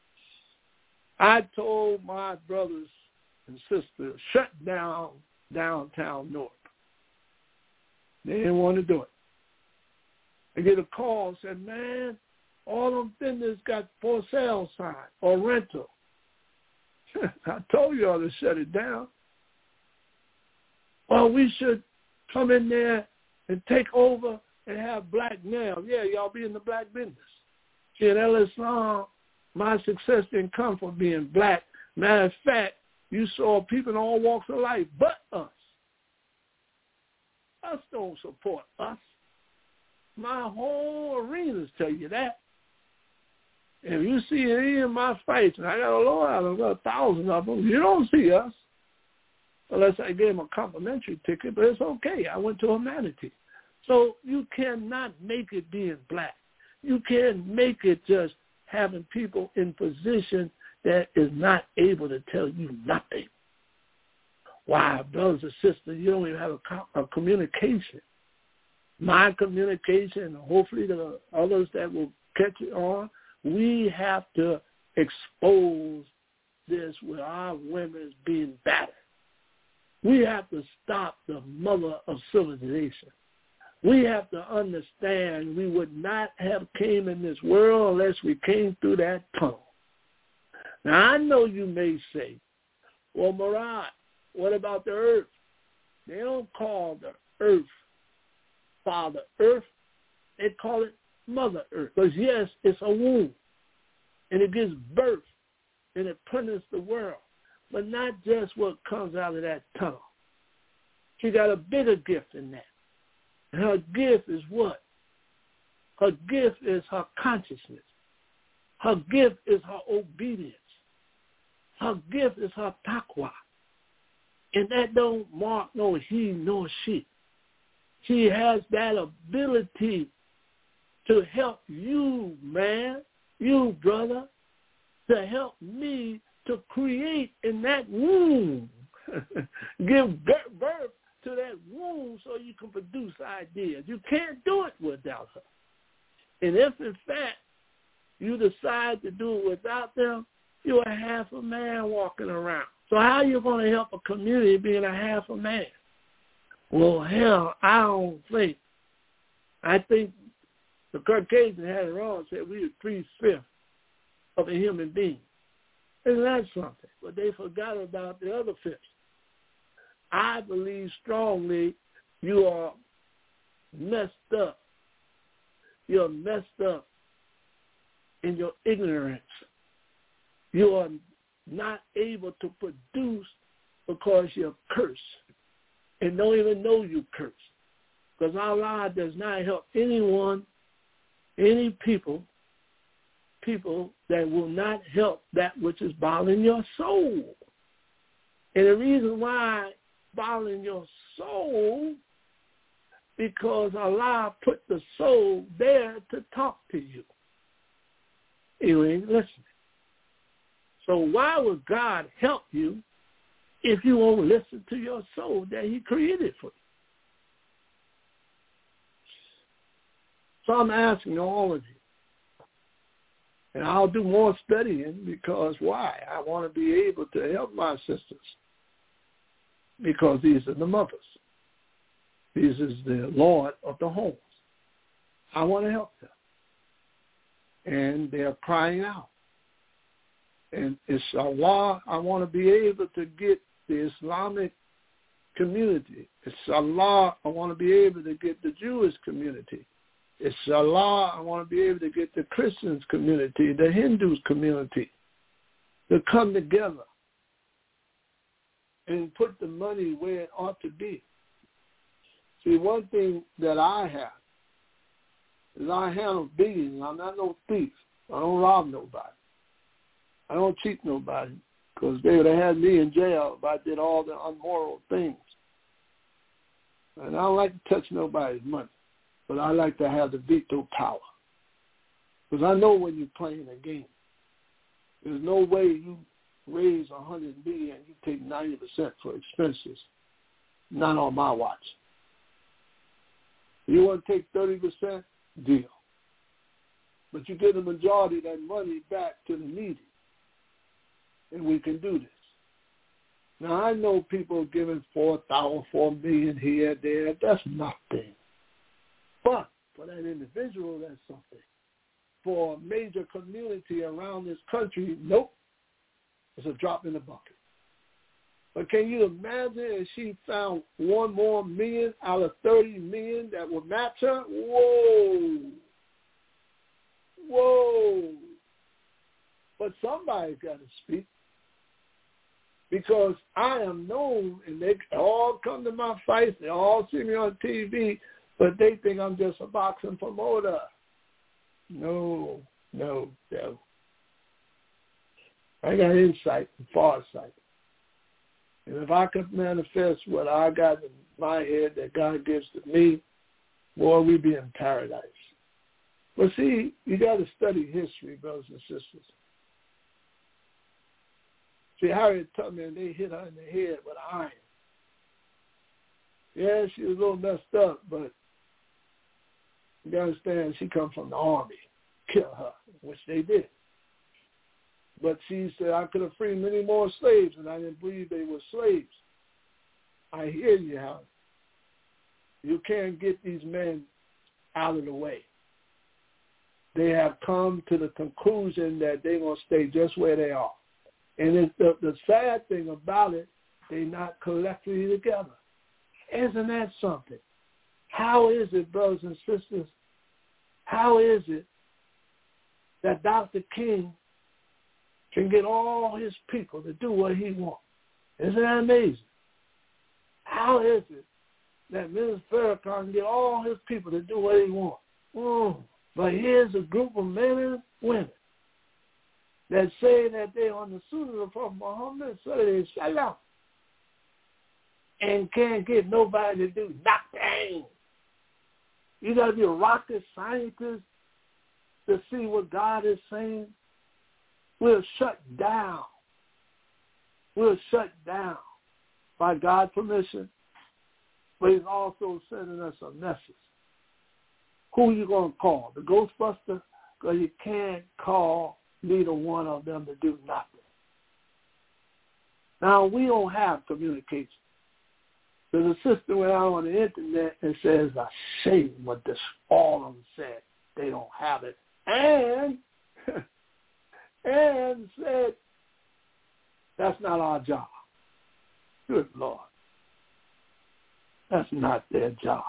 I told my brothers and sisters, shut down downtown North. They didn't want to do it. They get a call and said, man, all them vendors got for sale sign or rental. I told you all to shut it down. Well, we should come in there and take over and have black males. Yeah, y'all be in the black business. See, in El Islam, my success didn't come from being black. Matter of fact, you saw people in all walks of life but us. Us don't support us. My whole arenas tell you that. If you see any of my fights, and I got a lot of them, I got a thousand of them, you don't see us. Unless I gave them a complimentary ticket, but it's okay. I went to humanity. So you cannot make it being black. You can't make it just having people in position that is not able to tell you nothing. Why, brothers and sisters, you don't even have a, a communication. My communication, and hopefully the others that will catch it on, we have to expose this with our women being battered. We have to stop the mother of civilization. We have to understand we would not have came in this world unless we came through that tunnel. Now, I know you may say, well, Murad, what about the earth? They don't call the earth Father Earth. They call it Mother Earth. Because, yes, it's a womb, and it gives birth, and it prints the world. But not just what comes out of that tunnel. She got a bigger gift than that. And her gift is what? Her gift is her consciousness. Her gift is her obedience. Her gift is her taqwa. And that don't mark no he nor she. She has that ability to help you, man, you, brother, to help me to create in that womb, give birth to that womb so you can produce ideas. You can't do it without her. And if, in fact, you decide to do it without them, you're a half a man walking around. So how are you going to help a community being a half a man? Well, hell, I don't think. I think the Caucasian had it wrong, said we were three-fifths of a human being. Isn't that something? But they forgot about the other fifth. I believe strongly you are messed up. You're messed up in your ignorance. You are not able to produce because you're cursed and don't even know you cursed. Because Allah does not help anyone, any people, people that will not help that which is bothering your soul. And the reason why bothering your soul, because Allah put the soul there to talk to you. You ain't listening. So why would God help you if you won't listen to your soul that he created for you? So I'm asking all of you. And I'll do more studying because why? I want to be able to help my sisters because these are the mothers. These is the Lord of the homes. I want to help them. And they're crying out. And inshallah, I want to be able to get the Islamic community. Inshallah, I want to be able to get the Jewish community. Inshallah, I want to be able to get the Christians community, the Hindus community, to come together and put the money where it ought to be. See, one thing that I have is I handle billions. I'm not no thief. I don't rob nobody. I don't cheat nobody because they would have had me in jail if I did all the unmoral things. And I don't like to touch nobody's money, but I like to have the veto power because I know when you're playing a game. There's no way you raise a hundred million and you take ninety percent for expenses. Not on my watch. You want to take thirty percent? Deal. But you get the majority of that money back to the needy. And we can do this. Now, I know people giving four thousand, four million here, there. That's nothing. But for that individual, that's something. For a major community around this country, nope. It's a drop in the bucket. But can you imagine if she found one more million out of thirty million that would match her? Whoa. Whoa. But somebody's got to speak. Because I am known, and they all come to my fights, they all see me on T V, but they think I'm just a boxing promoter. No, no, no. I got insight and foresight. And if I could manifest what I got in my head that God gives to me, boy, we'd be in paradise. But see, you got to study history, brothers and sisters. See, Harriet Tubman, they hit her in the head with iron. Yeah, she was a little messed up, but you understand, she come from the army. Kill her, which they did. But she said, I could have freed many more slaves, and I didn't believe they were slaves. I hear you, Howard. You can't get these men out of the way. They have come to the conclusion that they're going to stay just where they are. And it's the, the sad thing about it, they're not collectively together. Isn't that something? How is it, brothers and sisters, how is it that Doctor King can get all his people to do what he wants? Isn't that amazing? How is it that Mister Farrakhan can get all his people to do what he wants? Mm. But here's a group of men and women that say that they on the Sunnah of Prophet Muhammad, so they shut up and can't get nobody to do nothing. You got to be a rocket scientist to see what God is saying. We're shut down. We're shut down by God's permission, but he's also sending us a message. Who are you going to call? The Ghostbuster? Because you can't call neither one of them to do nothing. Now, we don't have communication. There's a sister went out on the internet and says, I say what this, all of them said. They don't have it. And, and said, that's not our job. Good Lord. That's not their job.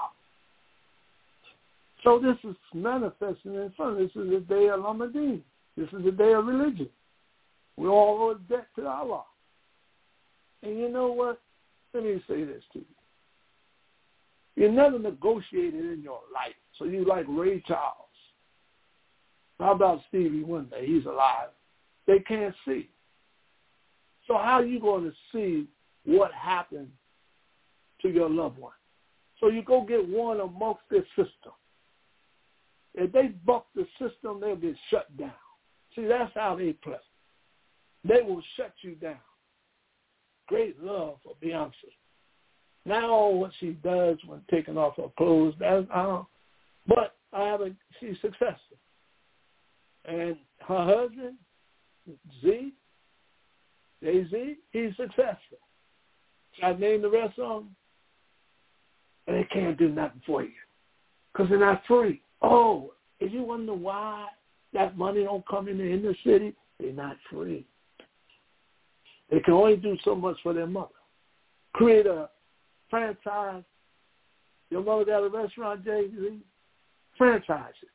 So this is manifesting in front. This is the day of Ramadan. This is the day of religion. We all owe a debt to Allah. And you know what? Let me say this to you. You never negotiated in your life. So you like Ray Charles. How about Stevie Wonder? He's alive. They can't see. So how are you going to see what happened to your loved one? So you go get one amongst their system. If they buck the system, they'll get shut down. See, that's how they play. They will shut you down. Great love for Beyonce. Now what she does when taking off her clothes, that's, uh, but I have a, she's successful. And her husband, Z, Jay-Z, he's successful. I named the rest of them, and they can't do nothing for you because they're not free. Oh, if you wonder why that money don't come in the inner city, they're not free. They can only do so much for their mother. Create a franchise. Your mother got a restaurant, Jay-Z, franchise it.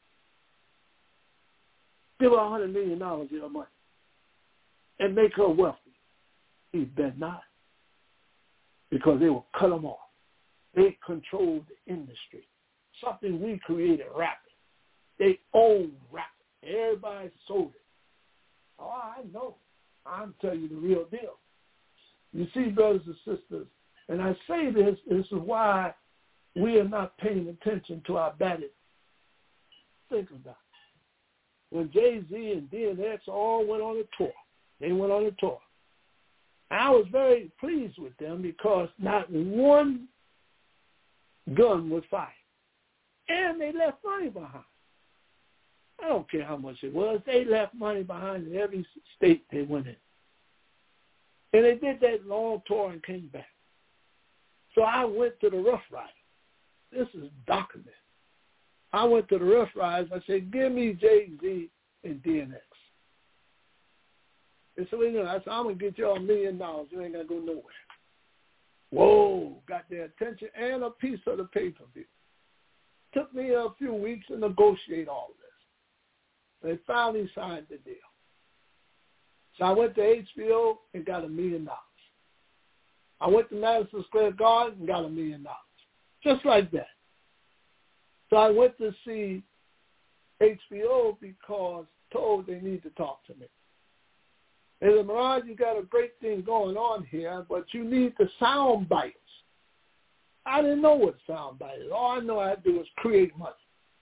Give her one hundred million dollars of your money and make her wealthy. He bet not, because they will cut them off. They control the industry. Something we created, rap. They own rap. Everybody sold it. Oh, I know. I'm telling you the real deal. You see, brothers and sisters, and I say this, this is why we are not paying attention to our baddest. Think about it. When Jay-Z and D M X all went on a tour, they went on a tour. I was very pleased with them because not one gun was fired. And they left money behind. I don't care how much it was. They left money behind in every state they went in. And they did that long tour and came back. So I went to the Rough Riders. This is documented. I went to the Rough Riders. I said, give me Jay-Z and D M X. They said, well, you know, I said, I'm going to get you a million dollars. You ain't going to go nowhere. Whoa, got their attention and a piece of the pay-per-view. Took me a few weeks to negotiate all this. They finally signed the deal. So I went to H B O and got a million dollars. I went to Madison Square Garden and got a million dollars. Just like that. So I went to see H B O because told they need to talk to me. They said, Mirage, you got a great thing going on here, but you need the sound bites. I didn't know what sound bite is. All I know I had to do was create money.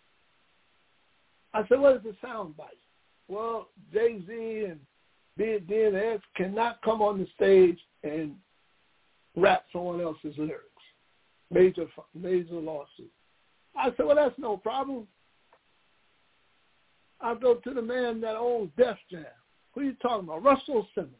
I said, what is the sound bite? Well, Jay-Z and D N X cannot come on the stage and rap someone else's lyrics. Major, major lawsuit. I said, well, that's no problem. I'll go to the man that owns Def Jam. Who are you talking about? Russell Simmons.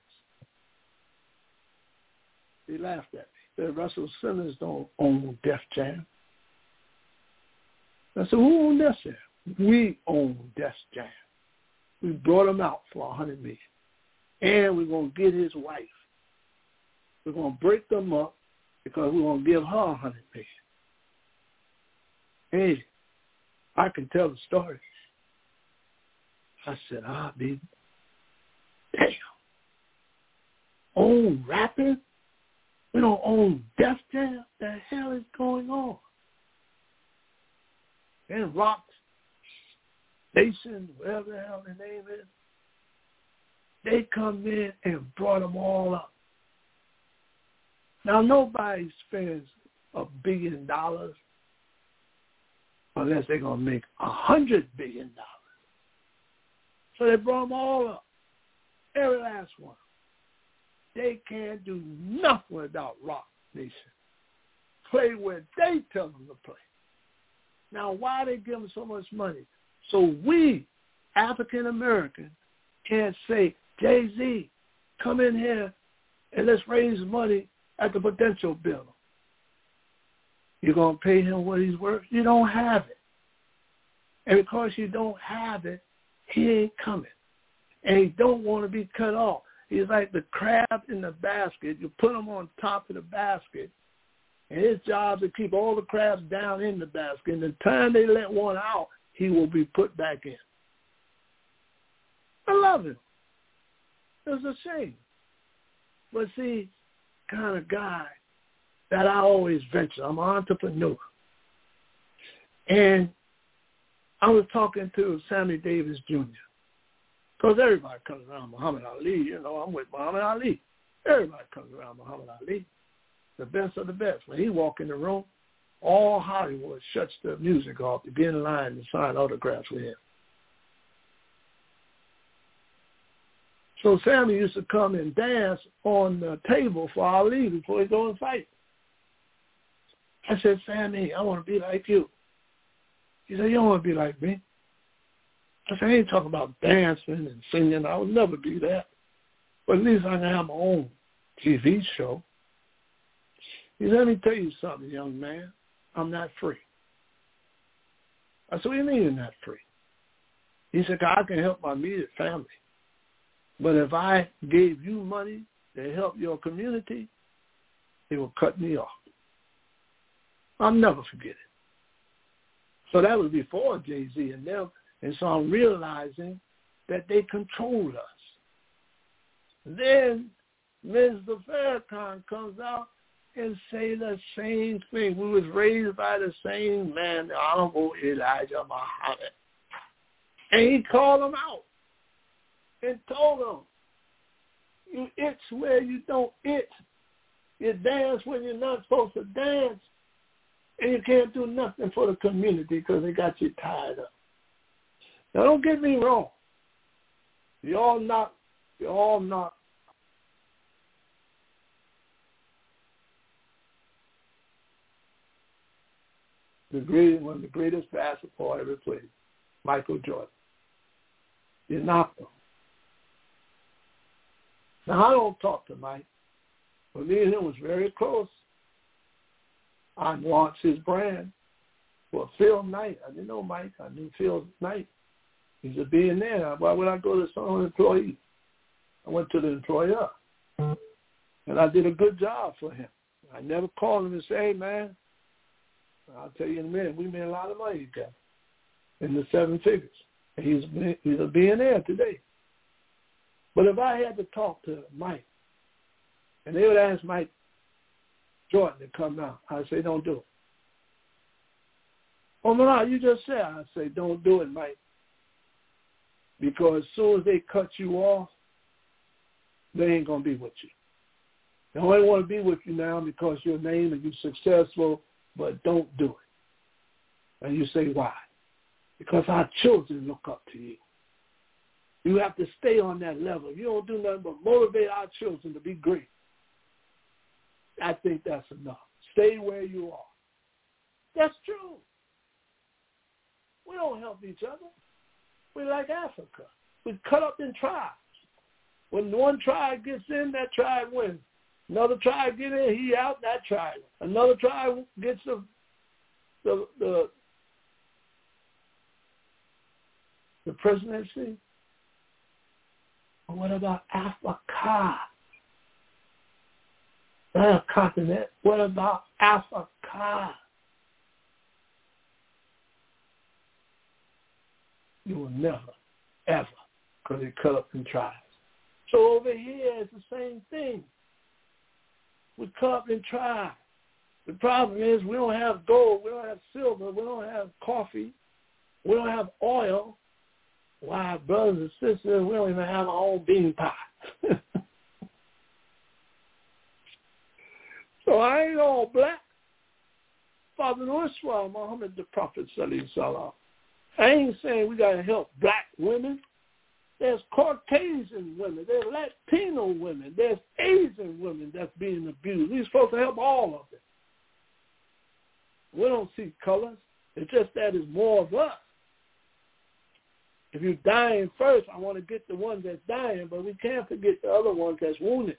He laughed at me. He said, Russell Simmons don't own Def Jam. I said, who owns Def Jam? We own Def Jam. We brought him out for a hundred million. And we're going to get his wife. We're going to break them up because we're going to give her a hundred million. Hey, I can tell the story. I said, ah, baby. Damn. Own rapping? We don't own Def Jam? The hell is going on? And Rock Nation, whatever the hell the name is, they come in and brought them all up. Now, nobody spends a billion dollars unless they're going to make a hundred billion dollars. So they brought them all up. Every last one. They can't do nothing without Rock Nation. Play where they tell them to play. Now, why they give them so much money? So we, African Americans, can't say, Jay-Z, come in here and let's raise money at the Prudential Building. You're going to pay him what he's worth? You don't have it. And because you don't have it, he ain't coming. And he don't want to be cut off. He's like the crab in the basket. You put him on top of the basket, and his job is to keep all the crabs down in the basket. And the time they let one out, he will be put back in. I love him. It's a shame. But see, kind of guy that I always venture. I'm an entrepreneur. And I was talking to Sammy Davis Junior Because everybody comes around Muhammad Ali. You know, I'm with Muhammad Ali. Everybody comes around Muhammad Ali. The best of the best. When he walk in the room, all Hollywood shuts the music off to get in line and sign autographs with him. So Sammy used to come and dance on the table for Ali before he go and fight. I said, Sammy, I want to be like you. He said, you don't want to be like me. I said, I ain't talking about dancing and singing. I would never do that. But at least I can have my own T V show. He said, let me tell you something, young man. I'm not free. I said, what do you mean you're not free? He said, I can help my immediate family. But if I gave you money to help your community, they will cut me off. I'll never forget it. So that was before Jay-Z and them. And so I'm realizing that they control us. Then Mister Farrakhan comes out and say the same thing. We was raised by the same man, the Honorable Elijah Muhammad. And he called them out and told them, you itch where you don't itch. You dance when you're not supposed to dance. And you can't do nothing for the community because they got you tied up. Now, don't get me wrong. You all not, you all not. The great, one of the greatest basketball ever played, Michael Jordan. You knocked him. Now, I don't talk to Mike, but me and him was very close. I launched his brand for Phil Knight. I didn't know Mike. I knew Phil Knight. He's a billionaire. Why would I go to some employee? I went to the employer, and I did a good job for him. I never called him and say, hey, man, I'll tell you in a minute, we made a lot of money together in the seven figures. And he's, he's a billionaire today. But if I had to talk to Mike, and they would ask Mike Jordan to come out, I'd say, don't do it. Oh, no, no, you just said, I'd say, don't do it, Mike. Because as soon as they cut you off, they ain't going to be with you. They only want to be with you now because your name and you're successful, but don't do it. And you say, why? Because our children look up to you. You have to stay on that level. You don't do nothing but motivate our children to be great. I think that's enough. Stay where you are. That's true. We don't help each other. We're like Africa. We cut up in tribes. When one tribe gets in, that tribe wins. Another tribe get in, he out, that tribe. Another tribe gets the the the, the presidency. But what about Africa? Not a continent. What about Africa? You will never, ever, because they cut up in tribes. So over here, it's the same thing. We cut up in tribes. The problem is we don't have gold, we don't have silver, we don't have coffee, we don't have oil. Why, brothers and sisters, we don't even have our own bean pie. So I ain't all black. Father Nusra Muhammad, the Prophet Sallallahu Alaihi Wasallam. I ain't saying we got to help black women. There's Caucasian women. There's Latino women. There's Asian women that's being abused. We're supposed to help all of them. We don't see colors. It's just that it's more of us. If you're dying first, I want to get the one that's dying, but we can't forget the other one that's wounded.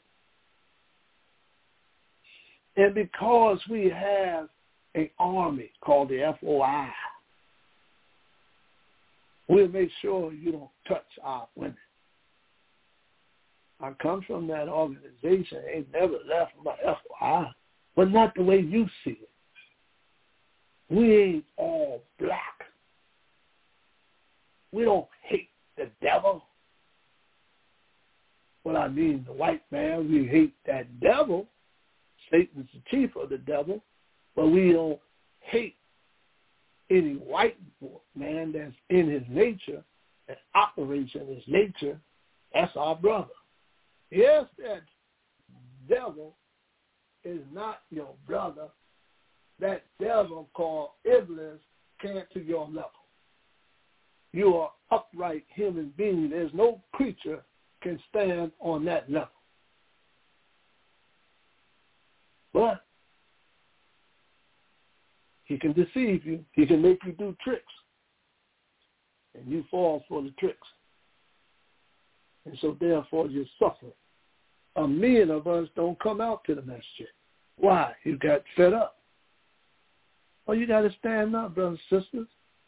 And because we have an army called the F O I, we'll make sure you don't touch our women. I come from that organization. Ain't never left my F O I, but not the way you see it. We ain't all black. We don't hate the devil. What I mean, the white man, we hate that devil. Satan's the chief of the devil, but we don't hate any white man that's in his nature, that operates in his nature. That's our brother. Yes, that devil is not your brother. That devil called Iblis can't to your level. You are upright human being. There's no creature can stand on that level. But he can deceive you. He can make you do tricks. And you fall for the tricks. And so therefore you suffer. A million of us don't come out to the masjid. Why? You got fed up. Well, you got to stand up, brothers and sisters.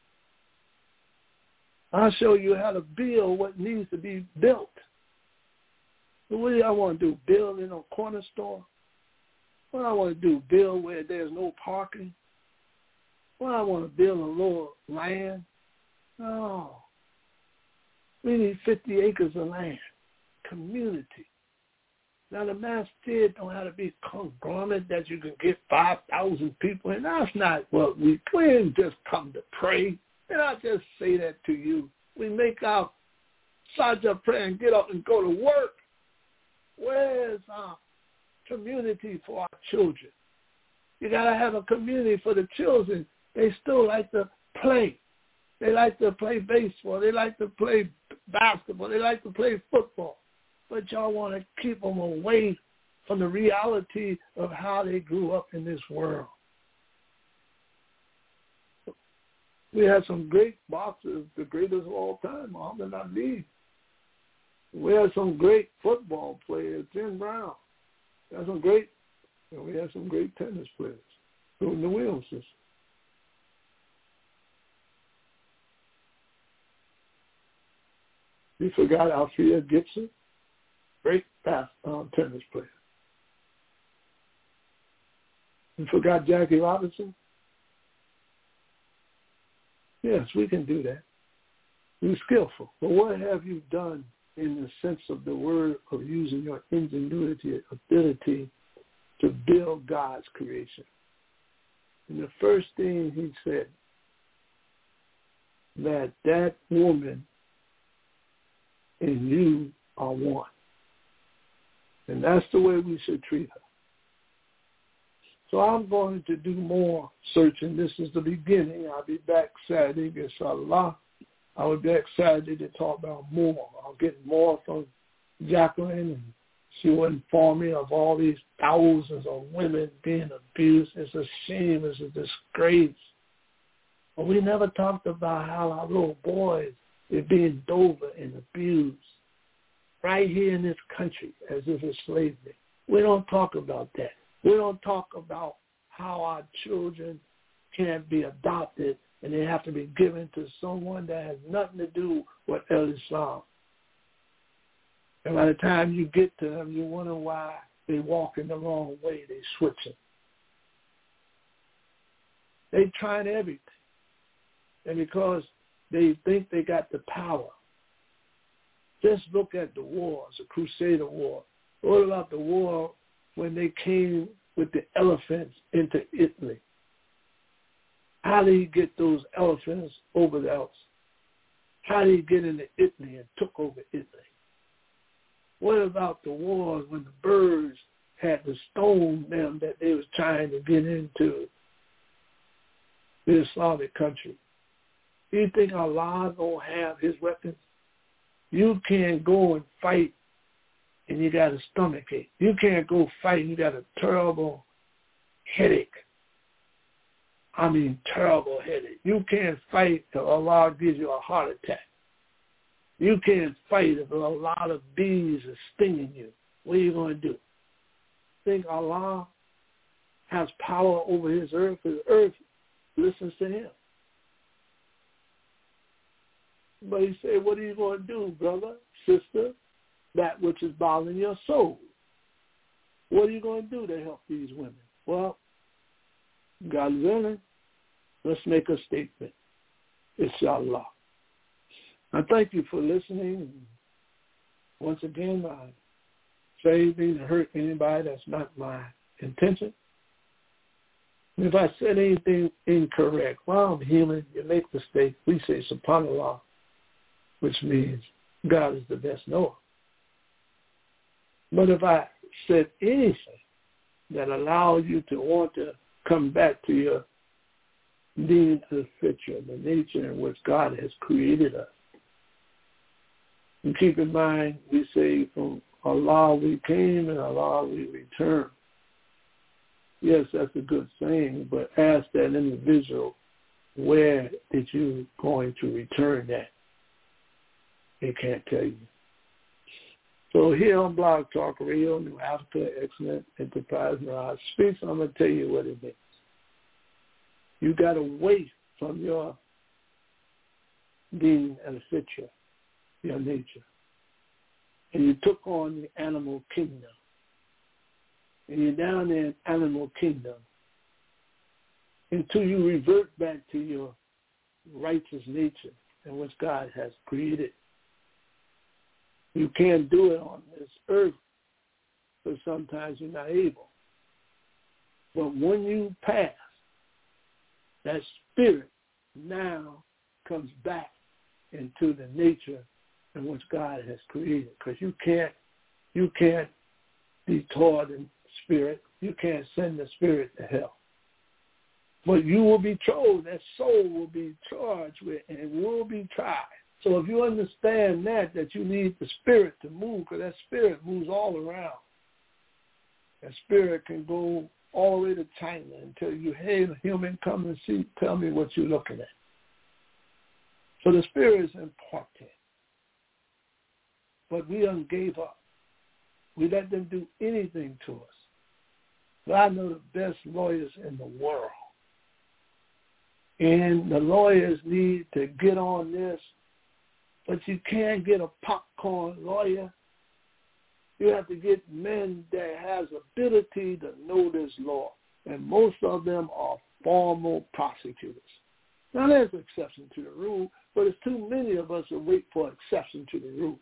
I'll show you how to build what needs to be built. So what do I want to do? Build in a corner store? What do I want to do? Build where there's no parking? What do I want to build a little land? No. We need fifty acres of land. Community. Now, the masjid don't have to be conglomerate that you can get five thousand people in. That's not what we, we didn't just come to pray. And I just say that to you. We make our Sajda prayer and get up and go to work. Where's our community for our children? You got to have a community for the children. They still like to play. They like to play baseball. They like to play basketball. They like to play football. But y'all want to keep them away from the reality of how they grew up in this world. We had some great boxers, the greatest of all time, Muhammad Ali. We had some great football players, Jim Brown. We had some great, you know, we had some great tennis players doing the Williams system. You forgot Althea Gibson? great bas- um, tennis player. You forgot Jackie Robinson? Yes, we can do that. You're skillful. But what have you done in the sense of the word of using your ingenuity, ability to build God's creation? And the first thing he said, that that woman and you are one. And that's the way we should treat her. So I'm going to do more searching. This is the beginning. I'll be back Saturday, inshallah. I will be back Saturday to talk about more. I'll get more from Jacqueline, and she will inform me of all these thousands of women being abused. It's a shame. It's a disgrace. But we never talked about how our little boys are being dove and abused right here in this country as if it's slavery. We don't talk about that. We don't talk about how our children can't be adopted and they have to be given to someone that has nothing to do with Islam. And by the time you get to them, you wonder why they walk in the wrong way. They switching. They trying everything. And because they think they got the power. Just look at the wars, the Crusader War. What about the war when they came with the elephants into Italy? How did he get those elephants over the Alps? How did he get into Italy and took over Italy? What about the wars when the birds had to stone them that they was trying to get into the Islamic country? Do you think Allah don't have his weapons? You can't go and fight and you got a stomach ache. You can't go fight and you got a terrible headache. I mean, terrible headache. You can't fight if Allah gives you a heart attack. You can't fight if a lot of bees are stinging you. What are you going to do? Think Allah has power over his earth? His earth listens to him. But he said, what are you going to do, brother, sister? That which is bothering your soul. What are you going to do to help these women? Well, God willing, let's make a statement. Inshallah. I thank you for listening. Once again, I say anything to hurt anybody. That's not my intention. If I said anything incorrect, well, I'm human. You make mistakes. We say subhanallah, which means God is the best knower. But if I said anything that allows you to want to come back to your being the fitture, the nature in which God has created us. And keep in mind, we say from Allah we came and Allah we return. Yes, that's a good saying, but ask that individual, where did you going to return that? They can't tell you. So here on Blog Talk Radio, New Africa Excellent Enterprise Mirage Speaks, I'm going to tell you what it means. You got away from your being a fitture, your nature. And you took on the animal kingdom. And you're down there in animal kingdom until you revert back to your righteous nature in which God has created. You can't do it on this earth, but sometimes you're not able. But when you pass, that spirit now comes back into the nature in which God has created. Because you can't, you can't be taught in spirit. You can't send the spirit to hell. But you will be told, that soul will be charged with and will be tried. So if you understand that, that you need the spirit to move, because that spirit moves all around. That spirit can go all the way to China and tell you, hey, human, come and see, tell me what you're looking at. So the spirit is important. But we done gave up. We let them do anything to us. But I know the best lawyers in the world. And the lawyers need to get on this. But you can't get a popcorn lawyer You have to get men that has ability to know this law. And most of them are formal prosecutors. Now, there's an exception to the rule, but it's too many of us that wait for exception to the rule.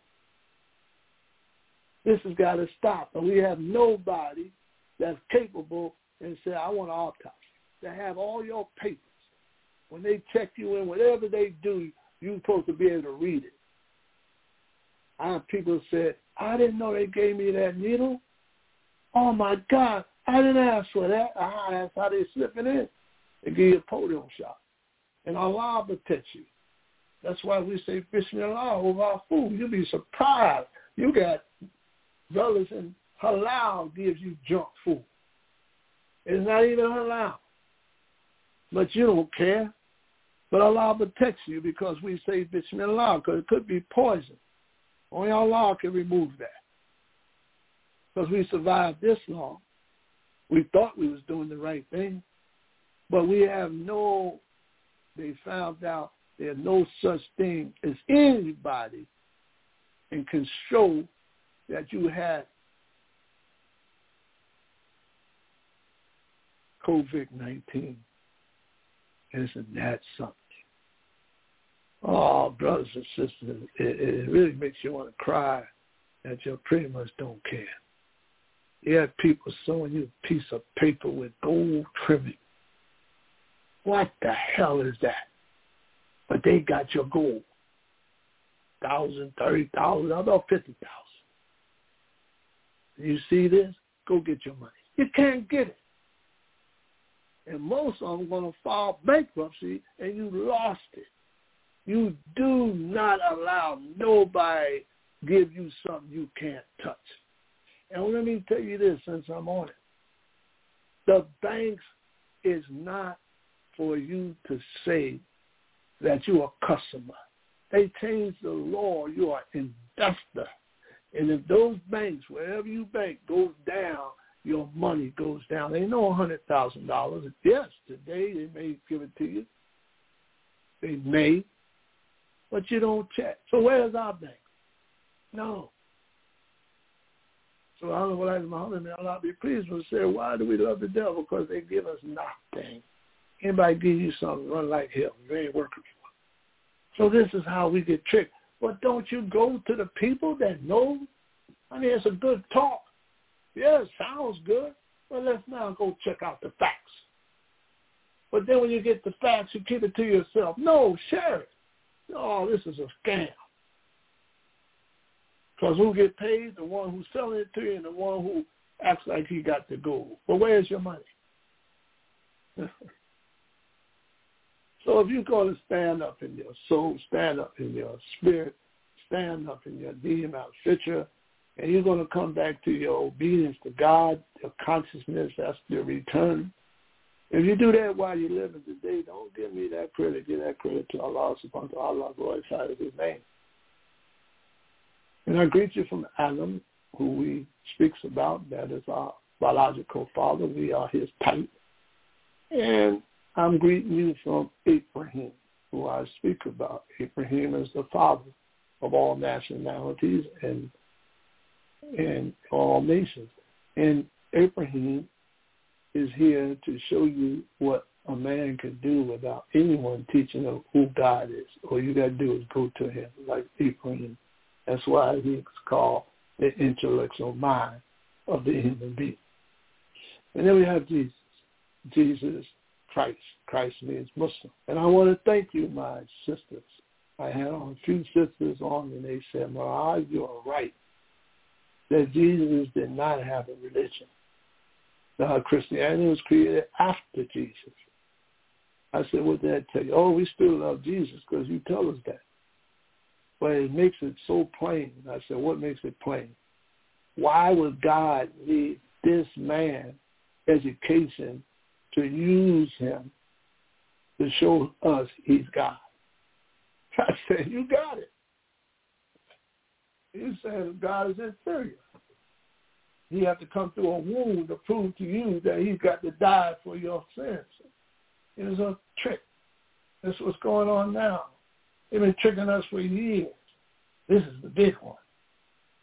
This has got to stop. And we have nobody that's capable and say, I want an autopsy. They have all your papers. When they check you in, whatever they do, you're supposed to be able to read it. I have people said, I didn't know they gave me that needle. Oh, my God, I didn't ask for that. I asked how they slip it in. They give you a polio shot. And Allah protects you. That's why we say Bismillah over our food. You'll be surprised. You got brothers in halal gives you junk food. It's not even halal. But you don't care. But Allah protects you because we say Bismillah, because it could be poison. Only Allah can remove that. Because we survived this long. We thought we was doing the right thing. But we have no, they found out there's no such thing as anybody and can show that you had COVID nineteen. Isn't that something? Oh, brothers and sisters, it, it really makes you want to cry that you pretty much don't care. You have people showing you a piece of paper with gold trimming. What the hell is that? But they got your gold. Thousand, thirty thousand, about fifty thousand. You see this? Go get your money. You can't get it. And most of them are going to file bankruptcy, and you lost it. You do not allow nobody give you something you can't touch. And let me tell you this, since I'm on it. The banks is not for you to say that you're a customer. They changed the law. You are an investor. And if those banks, wherever you bank, goes down, your money goes down. They know one hundred thousand dollars. Yes, today they may give it to you. They may. But you don't check. So where's our bank? No. So I don't know what I Muhammad, may Allah be pleased with, say, why do we love the devil? Because they give us nothing. Anybody give you something, run like hell. You ain't working for it. So this is how we get tricked. But don't you go to the people that know? I mean, it's a good talk. Yeah, it sounds good. Well, let's now go check out the facts. But then when you get the facts, you keep it to yourself. No, share it. Oh, this is a scam. Because who get paid? The one who's selling it to you and the one who acts like he got the gold. But where's your money? So if you're going to stand up in your soul, stand up in your spirit, stand up in your deen, al fitra, and you're going to come back to your obedience to God, your consciousness, that's your return. If you do that while you're living today, don't give me that credit. Give that credit to Allah subhanahu wa ta'ala, glorify his name. And I greet you from Adam, who we speaks about. That is our biological father. We are his type. And I'm greeting you from Abraham, who I speak about. Abraham is the father of all nationalities and and all nations. And Abraham is here to show you what a man can do without anyone teaching him who God is. All you got to do is go to him, like Abraham. That's why he's called the intellectual mind of the human being. And then we have Jesus. Jesus Christ. Christ means Muslim. And I want to thank you, my sisters. I had on a few sisters on, and they said, Maraj, you are right, that Jesus did not have a religion. Now, Christianity was created after Jesus. I said, what did that tell you? Oh, we still love Jesus because you tell us that. But it makes it so plain. I said, what makes it plain? Why would God need this man education to use him to show us he's God? I said, you got it. You said God is inferior. He had to come through a wound to prove to you that he's got to die for your sins. It was a trick. This is what's going on now. They've been tricking us for years. This is the big one.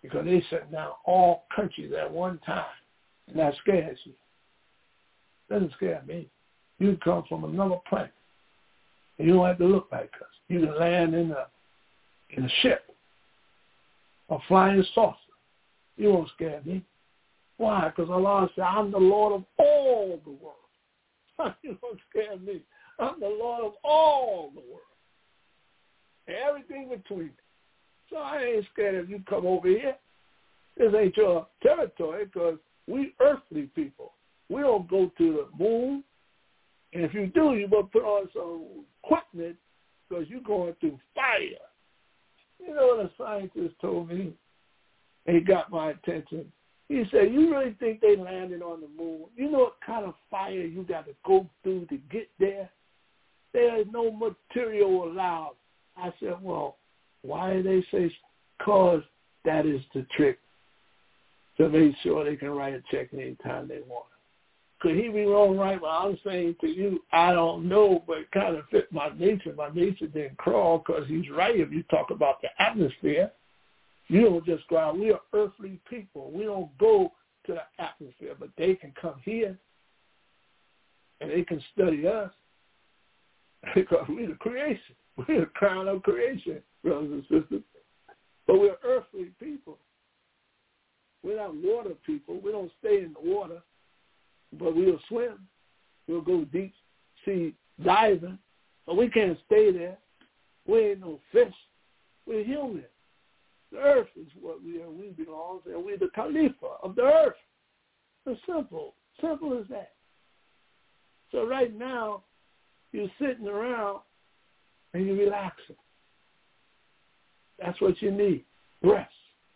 because they shut down all countries at one time, and that scares you. Doesn't scare me. You come from another planet, and you don't have to look like us. You can land in a in a ship, a flying saucer. You won't scare me. Why? Because Allah said, I'm the Lord of all the world. You don't scare me. I'm the Lord of all the world. And everything between. So I ain't scared if you come over here. This ain't your territory because we earthly people. We don't go to the moon. And if you do, you better put on some equipment because you're going through fire. You know what a scientist told me? And he got my attention. He said, you really think they landed on the moon? You know what kind of fire you got to go through to get there? There is no material allowed. I said, well, why do they say? Because that is the trick to make sure they can write a check anytime they want. Could he be wrong, right? Well, I'm saying to you, I don't know, but it kind of fit my nature. My nature didn't crawl because he's right if you talk about the atmosphere. You don't just go out. We are earthly people. We don't go to the atmosphere, but they can come here and they can study us because we're the creation. We're the crown of creation, brothers and sisters. But we're earthly people. We're not water people. We don't stay in the water, but we'll swim. We'll go deep sea diving, but we can't stay there. We ain't no fish. We're human. The earth is what we are. We belong, and we're the Khalifa of the earth. It's simple. Simple as that. So right now, you're sitting around and you're relaxing. That's what you need, rest.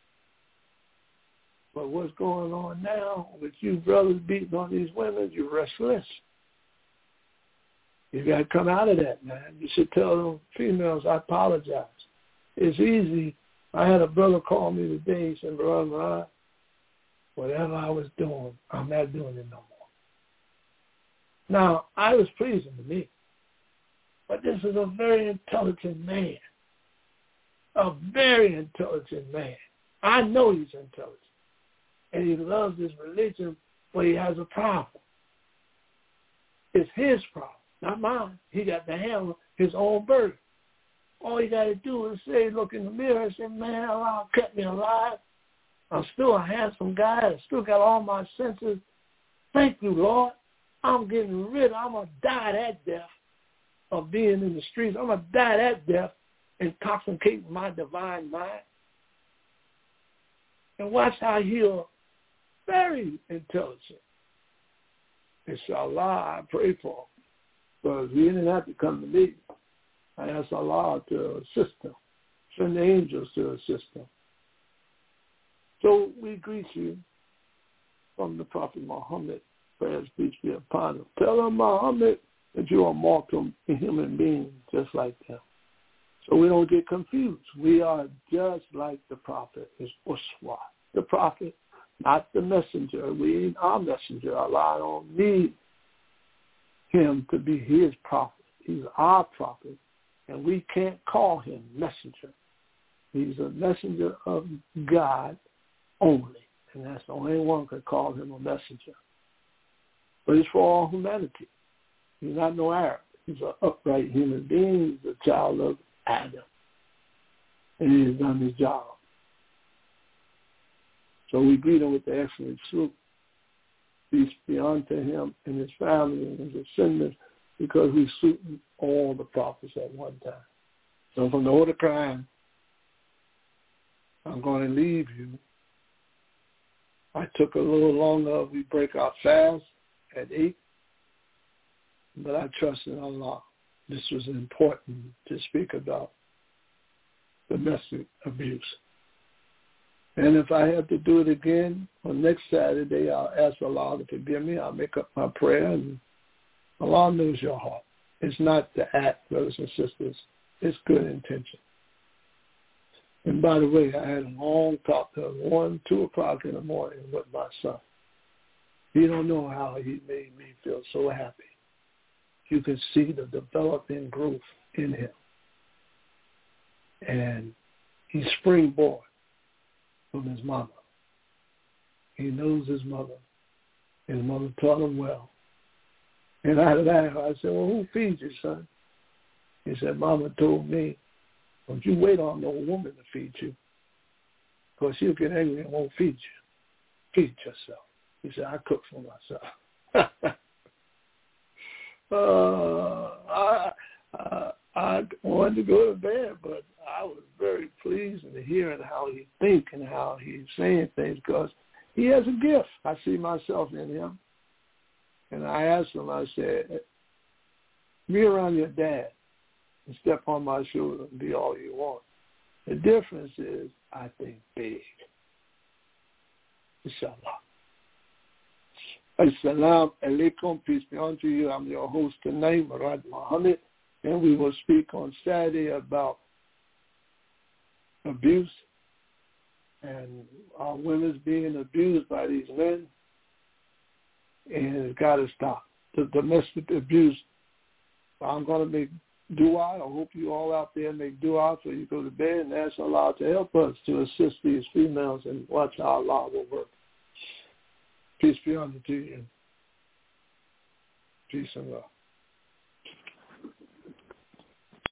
But what's going on now with you brothers beating on these women, you're restless. You got to come out of that, man. You should tell them females, I apologize. It's easy. I had a brother call me today. He said, Brother Ron, whatever I was doing, I'm not doing it no more. Now, I was pleasing to me. But this is a very intelligent man. A very intelligent man. I know he's intelligent. And he loves his religion, but he has a problem. It's his problem, not mine. He got to handle his own burden. All you got to do is say, look in the mirror and say, man, Allah kept me alive. I'm still a handsome guy. I still got all my senses. Thank you, Lord. I'm getting rid of, I'm going to die that death of being in the streets. I'm going to die that death intoxicating my divine mind. And watch how he'll very intelligent. Inshallah, I pray for him. Because he didn't have to come to me. I asked Allah to assist him. Send the angels to assist him. So we greet you from the Prophet Muhammad. Prayers, peace be upon him. Tell him, Muhammad, that you are mortal human beings just like them. So we don't get confused. We are just like the Prophet, is Uswa. The Prophet, not the messenger. We ain't our messenger. Allah don't need him to be his prophet. He's our prophet, and we can't call him messenger. He's a messenger of God only, and that's the only one who can call him a messenger. But it's for all humanity. He's not no Arab. He's an upright human being. He's a child of Adam, and he has done his job. So we greet him with the excellent salute. Peace be unto him and his family and his descendants, because we salute all the prophets at one time. So from the order of Quran, I'm going to leave you. I took a little longer. We break our fast at eight, but I trust in Allah. This was important to speak about domestic abuse. And if I have to do it again on next Saturday, I'll ask Allah to forgive me. I'll make up my prayer, and Allah knows your heart. It's not the act, brothers and sisters. It's good intention. And by the way, I had a long talk to one, two o'clock in the morning with my son. You don't know how he made me feel so happy. You can see the developing growth in him. And he's springboard. from his mother. He knows his mother. His mother taught him well. And I laughed. I said, well, who feeds you, son? He said, Mama told me, don't you wait on no woman to feed you, because she'll get angry and won't feed you. Feed yourself. He said, I cook for myself. uh, I, I, I wanted to go to bed, but I was very pleased in hearing how he thinks and how he's saying things, because he has a gift. I see myself in him. And I asked him, I said, be around your dad and step on my shoulder and be all you want. The difference is I think big. Inshallah. Assalamu alaikum, peace be unto you. I'm your host tonight, Murad Muhammad, and we will speak on Saturday about abuse and our women's being abused by these men, and it's got to stop. The domestic abuse. I'm going to make dua. I hope you all out there make dua before you go to bed and ask Allah to help us to assist these females and watch how Allah will work. Peace be unto you. Peace and love.